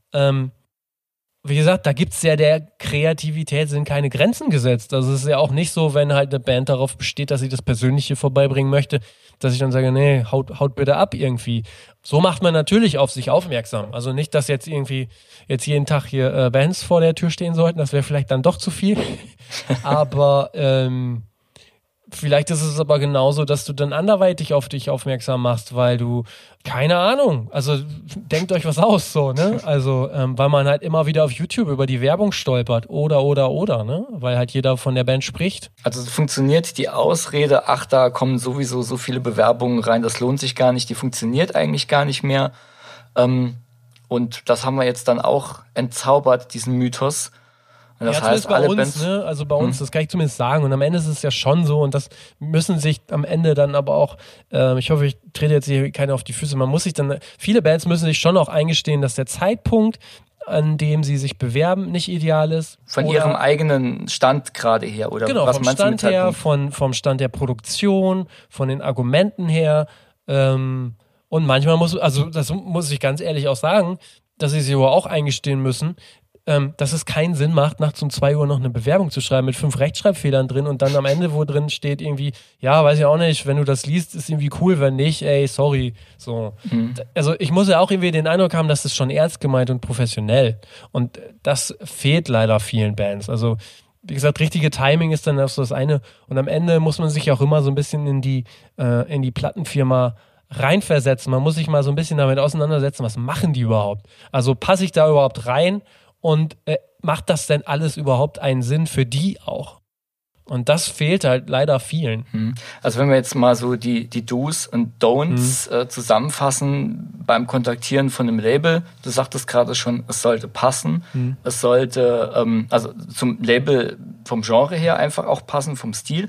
Wie gesagt, da gibt es ja der Kreativität sind keine Grenzen gesetzt. Also es ist ja auch nicht so, wenn halt eine Band darauf besteht, dass sie das Persönliche vorbeibringen möchte, dass ich dann sage, nee, haut bitte ab irgendwie. So macht man natürlich auf sich aufmerksam. Also nicht, dass jetzt irgendwie jeden Tag hier Bands vor der Tür stehen sollten, das wäre vielleicht dann doch zu viel. Aber vielleicht ist es aber genauso, dass du dann anderweitig auf dich aufmerksam machst, weil du, keine Ahnung, also denkt euch was aus, so, ne? Also, weil man halt immer wieder auf YouTube über die Werbung stolpert oder, ne? Weil halt jeder von der Band spricht. Also funktioniert die Ausrede, ach, da kommen sowieso so viele Bewerbungen rein, das lohnt sich gar nicht, die funktioniert eigentlich gar nicht mehr. Und das haben wir jetzt dann auch entzaubert, diesen Mythos. Das heißt, bei alle uns, Bands, ne? Also bei uns, das kann ich zumindest sagen. Und am Ende ist es ja schon so, und das müssen sich am Ende dann aber auch, ich hoffe, ich trete jetzt hier keiner auf die Füße, viele Bands müssen sich schon auch eingestehen, dass der Zeitpunkt, an dem sie sich bewerben, nicht ideal ist. Von ihrem eigenen Stand gerade her, oder genau, was vom meinst du mit Stand her, vom Stand der Produktion, von den Argumenten her. Und manchmal das muss ich ganz ehrlich auch sagen, dass sie sich aber auch eingestehen müssen, dass es keinen Sinn macht, nachts um 2 Uhr noch eine Bewerbung zu schreiben mit 5 Rechtschreibfehlern drin und dann am Ende, wo drin steht irgendwie, ja, weiß ich auch nicht, wenn du das liest, ist irgendwie cool, wenn nicht, ey, sorry. So. Also ich muss ja auch irgendwie den Eindruck haben, dass das schon ernst gemeint und professionell. Und das fehlt leider vielen Bands. Also wie gesagt, richtige Timing ist dann auch so das eine. Und am Ende muss man sich auch immer so ein bisschen in die Plattenfirma reinversetzen. Man muss sich mal so ein bisschen damit auseinandersetzen, was machen die überhaupt? Also passe ich da überhaupt rein? Und macht das denn alles überhaupt einen Sinn für die auch? Und das fehlt halt leider vielen. Also wenn wir jetzt mal so die Do's und Don'ts zusammenfassen beim Kontaktieren von einem Label, du sagtest gerade schon, es sollte passen, es sollte also zum Label vom Genre her einfach auch passen, vom Stil.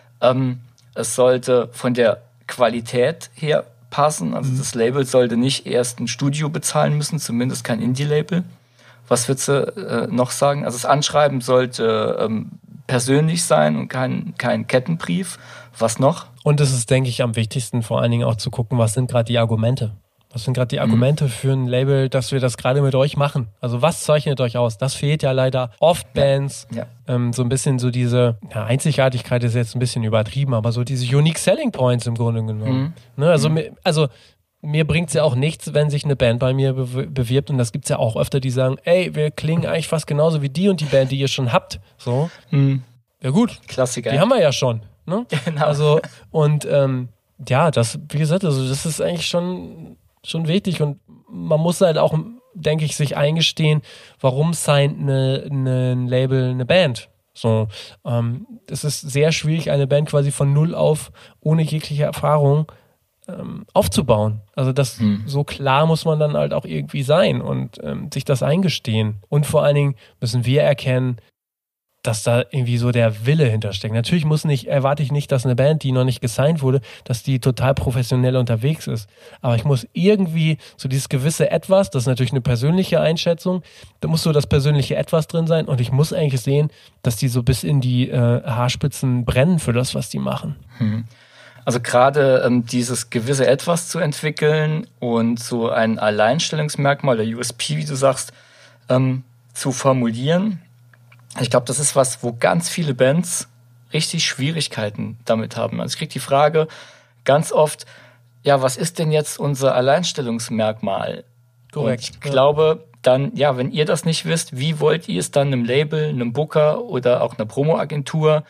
Es sollte von der Qualität her passen, also das Label sollte nicht erst ein Studio bezahlen müssen, zumindest kein Indie-Label. Was würdest du noch sagen? Also das Anschreiben sollte persönlich sein und kein Kettenbrief. Was noch? Und es ist, denke ich, am wichtigsten vor allen Dingen auch zu gucken, was sind gerade die Argumente? Was sind gerade die Argumente für ein Label, dass wir das gerade mit euch machen? Also was zeichnet euch aus? Das fehlt ja leider oft Bands. Ja. So ein bisschen so diese Einzigartigkeit ist jetzt ein bisschen übertrieben, aber so diese Unique Selling Points im Grunde genommen. Ne? Also mir bringt es ja auch nichts, wenn sich eine Band bei mir bewirbt, und das gibt es ja auch öfter, die sagen, ey, wir klingen eigentlich fast genauso wie die und die Band, die ihr schon habt. So. Ja gut. Klassiker. Die haben wir ja schon. Ne? Genau. Also, und das, wie gesagt, also das ist eigentlich schon wichtig, und man muss halt auch, denke ich, sich eingestehen, warum signed ein Label eine Band. So, es ist sehr schwierig, eine Band quasi von null auf, ohne jegliche Erfahrung, aufzubauen. Also so klar muss man dann halt auch irgendwie sein und sich das eingestehen. Und vor allen Dingen müssen wir erkennen, dass da irgendwie so der Wille hintersteckt. Natürlich erwarte ich nicht, dass eine Band, die noch nicht gesigned wurde, dass die total professionell unterwegs ist. Aber ich muss irgendwie so dieses gewisse Etwas, das ist natürlich eine persönliche Einschätzung, da muss so das persönliche Etwas drin sein, und ich muss eigentlich sehen, dass die so bis in die Haarspitzen brennen für das, was die machen. Also gerade dieses gewisse Etwas zu entwickeln und so ein Alleinstellungsmerkmal, der USP, wie du sagst, zu formulieren. Ich glaube, das ist was, wo ganz viele Bands richtig Schwierigkeiten damit haben. Also ich kriege die Frage ganz oft, ja, was ist denn jetzt unser Alleinstellungsmerkmal? Korrekt. Und ich glaube dann, ja, wenn ihr das nicht wisst, wie wollt ihr es dann einem Label, einem Booker oder auch einer Promoagentur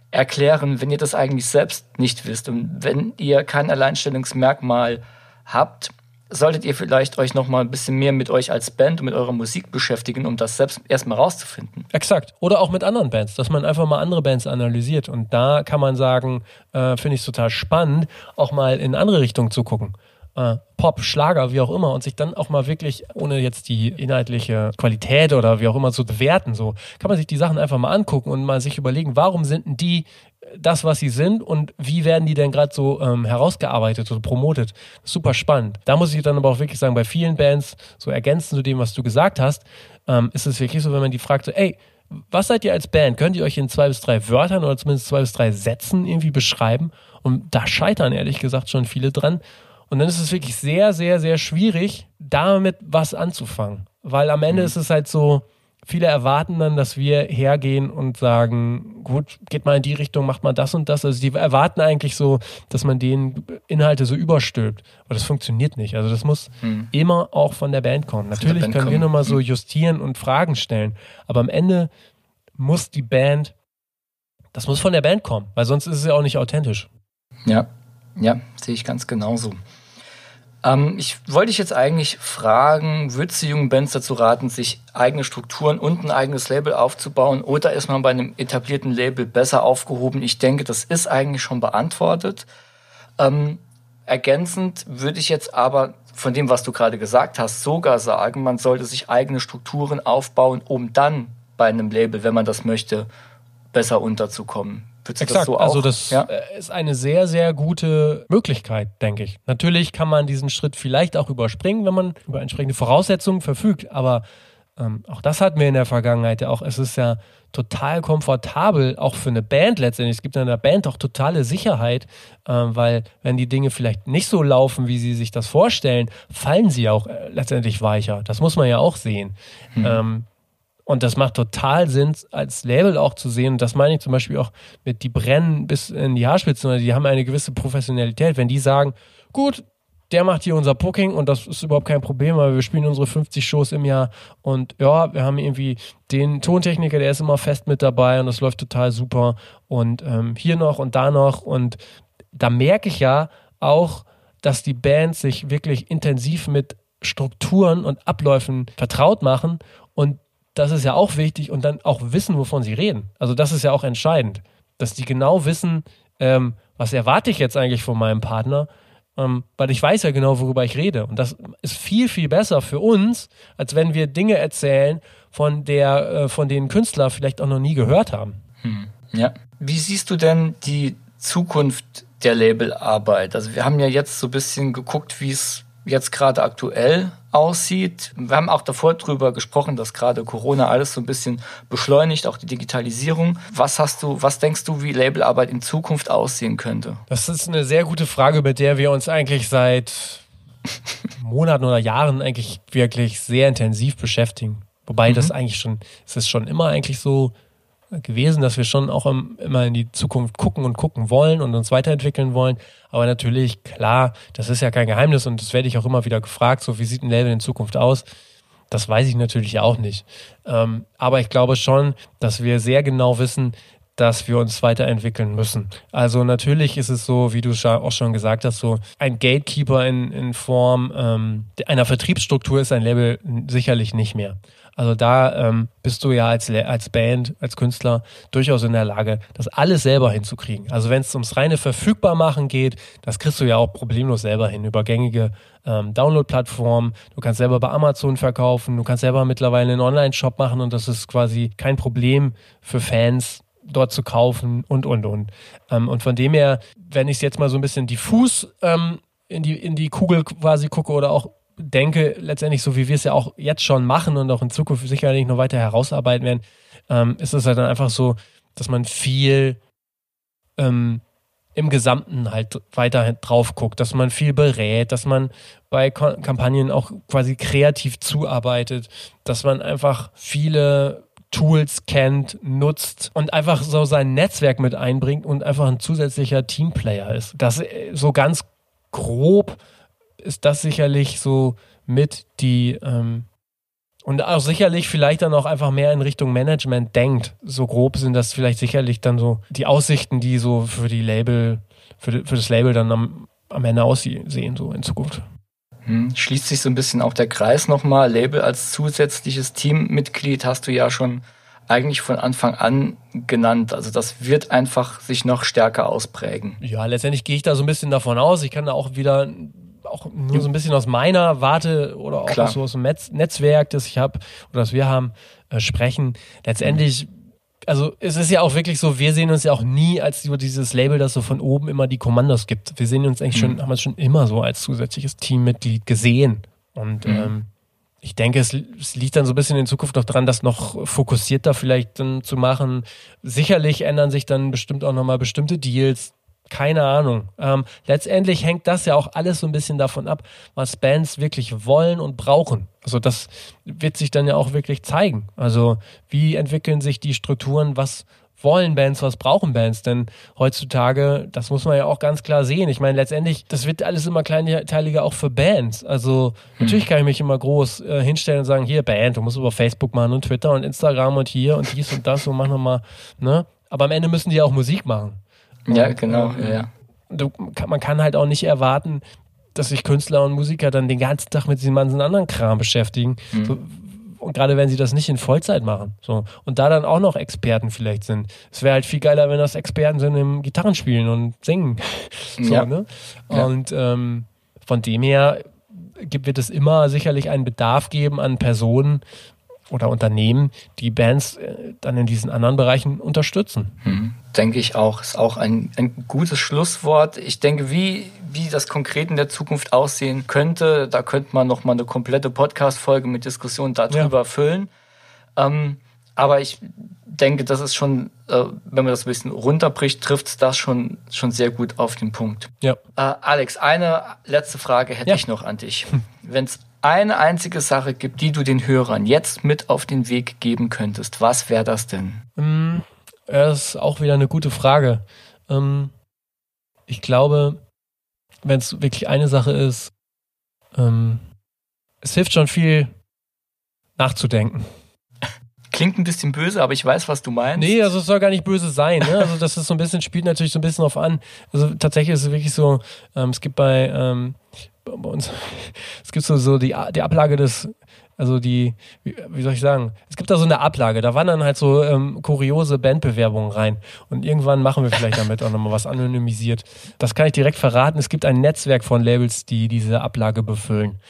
erklären, wenn ihr das eigentlich selbst nicht wisst und wenn ihr kein Alleinstellungsmerkmal habt, solltet ihr vielleicht euch noch mal ein bisschen mehr mit euch als Band und mit eurer Musik beschäftigen, um das selbst erstmal rauszufinden. Exakt. Oder auch mit anderen Bands, dass man einfach mal andere Bands analysiert. Und da kann man sagen, finde ich es total spannend, auch mal in andere Richtungen zu gucken. Pop, Schlager, wie auch immer, und sich dann auch mal wirklich, ohne jetzt die inhaltliche Qualität oder wie auch immer zu bewerten, so kann man sich die Sachen einfach mal angucken und mal sich überlegen, warum sind denn die das, was sie sind und wie werden die denn gerade so herausgearbeitet oder promotet. Super spannend. Da muss ich dann aber auch wirklich sagen, bei vielen Bands, so ergänzend zu dem, was du gesagt hast, ist es wirklich so, wenn man die fragt, so, ey, was seid ihr als Band? Könnt ihr euch in 2 bis 3 Wörtern oder zumindest 2 bis 3 Sätzen irgendwie beschreiben? Und da scheitern ehrlich gesagt schon viele dran. Und dann ist es wirklich sehr, sehr, sehr schwierig, damit was anzufangen. Weil am Ende ist es halt so, viele erwarten dann, dass wir hergehen und sagen, gut, geht mal in die Richtung, macht mal das und das. Also die erwarten eigentlich so, dass man denen Inhalte so überstülpt. Aber das funktioniert nicht. Also das muss immer auch von der Band kommen. Natürlich können wir nochmal so justieren und Fragen stellen. Aber am Ende muss die Band, das muss von der Band kommen. Weil sonst ist es ja auch nicht authentisch. Ja, sehe ich ganz genauso. Ich wollte dich jetzt eigentlich fragen, würdest du jungen Bands dazu raten, sich eigene Strukturen und ein eigenes Label aufzubauen oder ist man bei einem etablierten Label besser aufgehoben? Ich denke, das ist eigentlich schon beantwortet. Ergänzend würde ich jetzt aber von dem, was du gerade gesagt hast, sogar sagen, man sollte sich eigene Strukturen aufbauen, um dann bei einem Label, wenn man das möchte, besser unterzukommen. Exakt, das so auch? Also das ist eine sehr, sehr gute Möglichkeit, denke ich. Natürlich kann man diesen Schritt vielleicht auch überspringen, wenn man über entsprechende Voraussetzungen verfügt, aber auch das hatten wir in der Vergangenheit ja auch. Es ist ja total komfortabel, auch für eine Band letztendlich. Es gibt in einer Band auch totale Sicherheit, weil wenn die Dinge vielleicht nicht so laufen, wie sie sich das vorstellen, fallen sie auch letztendlich weicher. Das muss man ja auch sehen. Und das macht total Sinn, als Label auch zu sehen. Und das meine ich zum Beispiel auch mit, die brennen bis in die Haarspitzen. Die haben eine gewisse Professionalität. Wenn die sagen, gut, der macht hier unser Booking und das ist überhaupt kein Problem, weil wir spielen unsere 50 Shows im Jahr und ja, wir haben irgendwie den Tontechniker, der ist immer fest mit dabei und das läuft total super und hier noch und da noch. Und da merke ich ja auch, dass die Bands sich wirklich intensiv mit Strukturen und Abläufen vertraut machen und das ist ja auch wichtig und dann auch wissen, wovon sie reden. Also das ist ja auch entscheidend, dass die genau wissen, was erwarte ich jetzt eigentlich von meinem Partner, weil ich weiß ja genau, worüber ich rede. Und das ist viel, viel besser für uns, als wenn wir Dinge erzählen, von denen Künstler vielleicht auch noch nie gehört haben. Ja. Wie siehst du denn die Zukunft der Labelarbeit? Also wir haben ja jetzt so ein bisschen geguckt, wie es jetzt gerade aktuell aussieht. Wir haben auch davor drüber gesprochen, dass gerade Corona alles so ein bisschen beschleunigt, auch die Digitalisierung. Was denkst du, wie Labelarbeit in Zukunft aussehen könnte? Das ist eine sehr gute Frage, mit der wir uns eigentlich seit Monaten oder Jahren eigentlich wirklich sehr intensiv beschäftigen. Wobei es ist schon immer eigentlich so gewesen, dass wir schon auch immer in die Zukunft gucken wollen und uns weiterentwickeln wollen. Aber natürlich, klar, das ist ja kein Geheimnis und das werde ich auch immer wieder gefragt, so wie sieht ein Label in Zukunft aus? Das weiß ich natürlich auch nicht. Aber ich glaube schon, dass wir sehr genau wissen, dass wir uns weiterentwickeln müssen. Also natürlich ist es so, wie du auch schon gesagt hast, so ein Gatekeeper in Form einer Vertriebsstruktur ist ein Label sicherlich nicht mehr. Also da bist du ja als Band, als Künstler durchaus in der Lage, das alles selber hinzukriegen. Also wenn es ums reine Verfügbarmachen geht, das kriegst du ja auch problemlos selber hin über gängige Download-Plattformen. Du kannst selber bei Amazon verkaufen, du kannst selber mittlerweile einen Online-Shop machen und das ist quasi kein Problem für Fans, dort zu kaufen und. Und von dem her, wenn ich es jetzt mal so ein bisschen diffus in die Kugel quasi gucke oder auch denke, letztendlich so wie wir es ja auch jetzt schon machen und auch in Zukunft sicherlich noch weiter herausarbeiten werden, ist es halt dann einfach so, dass man viel im Gesamten halt weiter drauf guckt, dass man viel berät, dass man bei Kampagnen auch quasi kreativ zuarbeitet, dass man einfach viele Tools kennt, nutzt und einfach so sein Netzwerk mit einbringt und einfach ein zusätzlicher Teamplayer ist. Das so ganz grob ist das sicherlich so mit die Und auch sicherlich vielleicht dann auch einfach mehr in Richtung Management denkt. So grob sind das vielleicht sicherlich dann so die Aussichten, die so für die Label, für das Label dann am Ende aussehen, so in Zukunft. Schließt sich so ein bisschen auch der Kreis nochmal. Label als zusätzliches Teammitglied hast du ja schon eigentlich von Anfang an genannt. Also das wird einfach sich noch stärker ausprägen. Ja, letztendlich gehe ich da so ein bisschen davon aus. Ich kann da auch wieder nur so ein bisschen aus meiner Warte oder auch so aus dem Netzwerk, das ich habe oder das wir haben, sprechen. Letztendlich, also es ist ja auch wirklich so, wir sehen uns ja auch nie als über dieses Label, das so von oben immer die Kommandos gibt. Wir sehen uns eigentlich haben uns schon immer so als zusätzliches Teammitglied gesehen. Und ich denke, es liegt dann so ein bisschen in Zukunft noch dran, das noch fokussierter vielleicht dann zu machen. Sicherlich ändern sich dann bestimmt auch nochmal bestimmte Deals. Keine Ahnung. Letztendlich hängt das ja auch alles so ein bisschen davon ab, was Bands wirklich wollen und brauchen. Also das wird sich dann ja auch wirklich zeigen. Also wie entwickeln sich die Strukturen, was wollen Bands, was brauchen Bands? Denn heutzutage, das muss man ja auch ganz klar sehen. Ich meine, letztendlich, das wird alles immer kleinteiliger auch für Bands. Also natürlich kann ich mich immer groß hinstellen und sagen, hier Band, du musst über Facebook machen und Twitter und Instagram und hier und dies und das und mach nochmal, ne? Aber am Ende müssen die ja auch Musik machen. Ja, genau, ja. Man kann halt auch nicht erwarten, dass sich Künstler und Musiker dann den ganzen Tag mit diesem ganzen anderen Kram beschäftigen. So, und gerade wenn sie das nicht in Vollzeit machen. So. Und da dann auch noch Experten vielleicht sind. Es wäre halt viel geiler, wenn das Experten sind im Gitarrenspielen und Singen. So, ja. Ne? Und von dem her wird es immer sicherlich einen Bedarf geben an Personen oder Unternehmen, die Bands dann in diesen anderen Bereichen unterstützen. Denke ich auch. Ist auch ein gutes Schlusswort. Ich denke, wie das konkret in der Zukunft aussehen könnte, da könnte man nochmal eine komplette Podcast-Folge mit Diskussionen darüber füllen. Aber ich denke, das ist schon, wenn man das ein bisschen runterbricht, trifft das schon sehr gut auf den Punkt. Ja. Alex, eine letzte Frage hätte ich noch an dich. Wenn es eine einzige Sache gibt, die du den Hörern jetzt mit auf den Weg geben könntest, was wäre das denn? Das ist auch wieder eine gute Frage. Ich glaube, wenn es wirklich eine Sache ist, es hilft schon viel nachzudenken. Klingt ein bisschen böse, aber ich weiß, was du meinst. Nee, also es soll gar nicht böse sein. Ne? Also das ist so ein bisschen, spielt natürlich so ein bisschen drauf an. Also tatsächlich ist es wirklich so, es gibt bei uns, es gibt so die Ablage des, also die, wie soll ich sagen, es gibt da so eine Ablage, da wandern halt so kuriose Bandbewerbungen rein und irgendwann machen wir vielleicht damit auch nochmal was anonymisiert. Das kann ich direkt verraten, es gibt ein Netzwerk von Labels, die diese Ablage befüllen.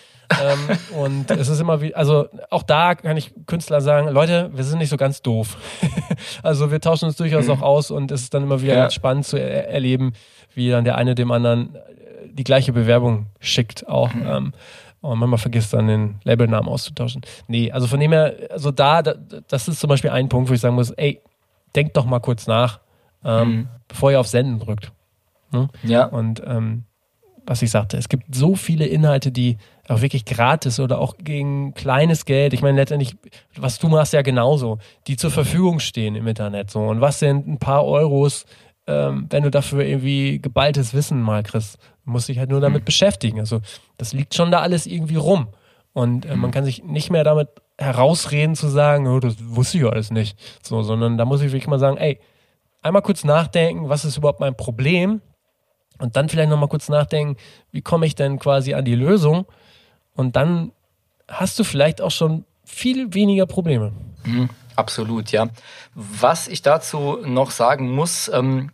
Und es ist immer wie, also auch da kann ich Künstler sagen, Leute, wir sind nicht so ganz doof. Also wir tauschen uns durchaus auch aus und es ist dann immer wieder ganz spannend zu erleben, wie dann der eine dem anderen die gleiche Bewerbung schickt auch. Und manchmal vergisst dann den Labelnamen auszutauschen. Nee, also von dem her, also das ist zum Beispiel ein Punkt, wo ich sagen muss, ey, denkt doch mal kurz nach, bevor ihr auf Senden drückt. Ne? Ja. Und was ich sagte, es gibt so viele Inhalte, die auch wirklich gratis oder auch gegen kleines Geld, ich meine letztendlich, was du machst ja genauso, die zur Verfügung stehen im Internet. So. Und was sind ein paar Euros, wenn du dafür irgendwie geballtes Wissen mal kriegst? Du musst dich halt nur damit beschäftigen. Also das liegt schon da alles irgendwie rum. Und man kann sich nicht mehr damit herausreden zu sagen, oh, das wusste ich ja alles nicht. So, sondern da muss ich wirklich mal sagen, ey, einmal kurz nachdenken, was ist überhaupt mein Problem? Und dann vielleicht nochmal kurz nachdenken, wie komme ich denn quasi an die Lösung? Und dann hast du vielleicht auch schon viel weniger Probleme. Absolut, ja. Was ich dazu noch sagen muss,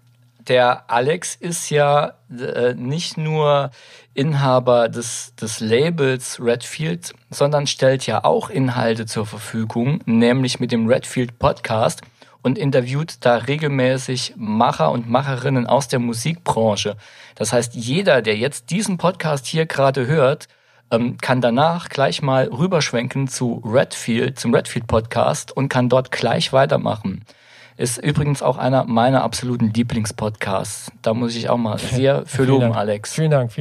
der Alex ist ja nicht nur Inhaber des Labels Redfield, sondern stellt ja auch Inhalte zur Verfügung, nämlich mit dem Redfield Podcast und interviewt da regelmäßig Macher und Macherinnen aus der Musikbranche. Das heißt, jeder, der jetzt diesen Podcast hier gerade hört, kann danach gleich mal rüberschwenken zum Redfield Podcast und kann dort gleich weitermachen. Ist übrigens auch einer meiner absoluten Lieblingspodcasts. Da muss ich auch mal sehr für loben, Alex. Vielen Dank.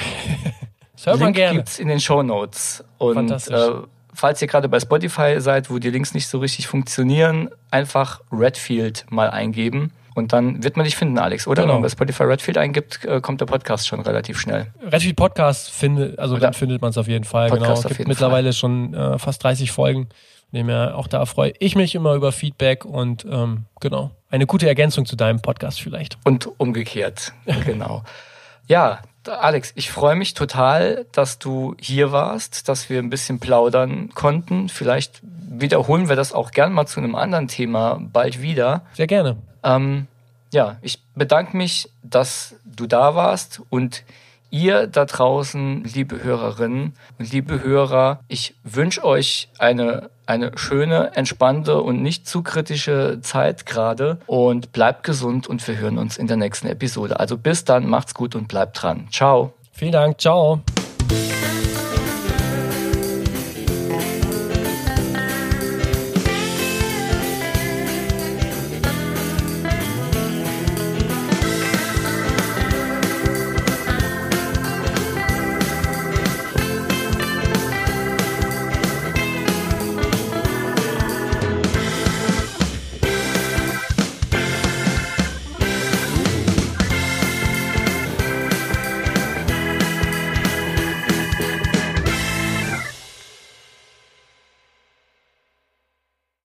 Das hört man Link gerne. gibt's in den Shownotes. Und falls ihr gerade bei Spotify seid, wo die Links nicht so richtig funktionieren, einfach Redfield mal eingeben. Und dann wird man dich finden, Alex, oder? Genau. Wenn man bei Spotify Redfield eingibt, kommt der Podcast schon relativ schnell. Redfield Podcast dann findet man es auf jeden Fall. Podcast Genau. Es gibt mittlerweile schon fast 30 Folgen. Auch da freue ich mich immer über Feedback und genau. Eine gute Ergänzung zu deinem Podcast vielleicht. Und umgekehrt, genau. Ja, Alex, ich freue mich total, dass du hier warst, dass wir ein bisschen plaudern konnten. Vielleicht wiederholen wir das auch gern mal zu einem anderen Thema bald wieder. Sehr gerne. Ja, ich bedanke mich, dass du da warst und ihr da draußen, liebe Hörerinnen und liebe Hörer, ich wünsche euch eine schöne, entspannte und nicht zu kritische Zeit gerade und bleibt gesund und wir hören uns in der nächsten Episode. Also bis dann, macht's gut und bleibt dran. Ciao. Vielen Dank. Ciao.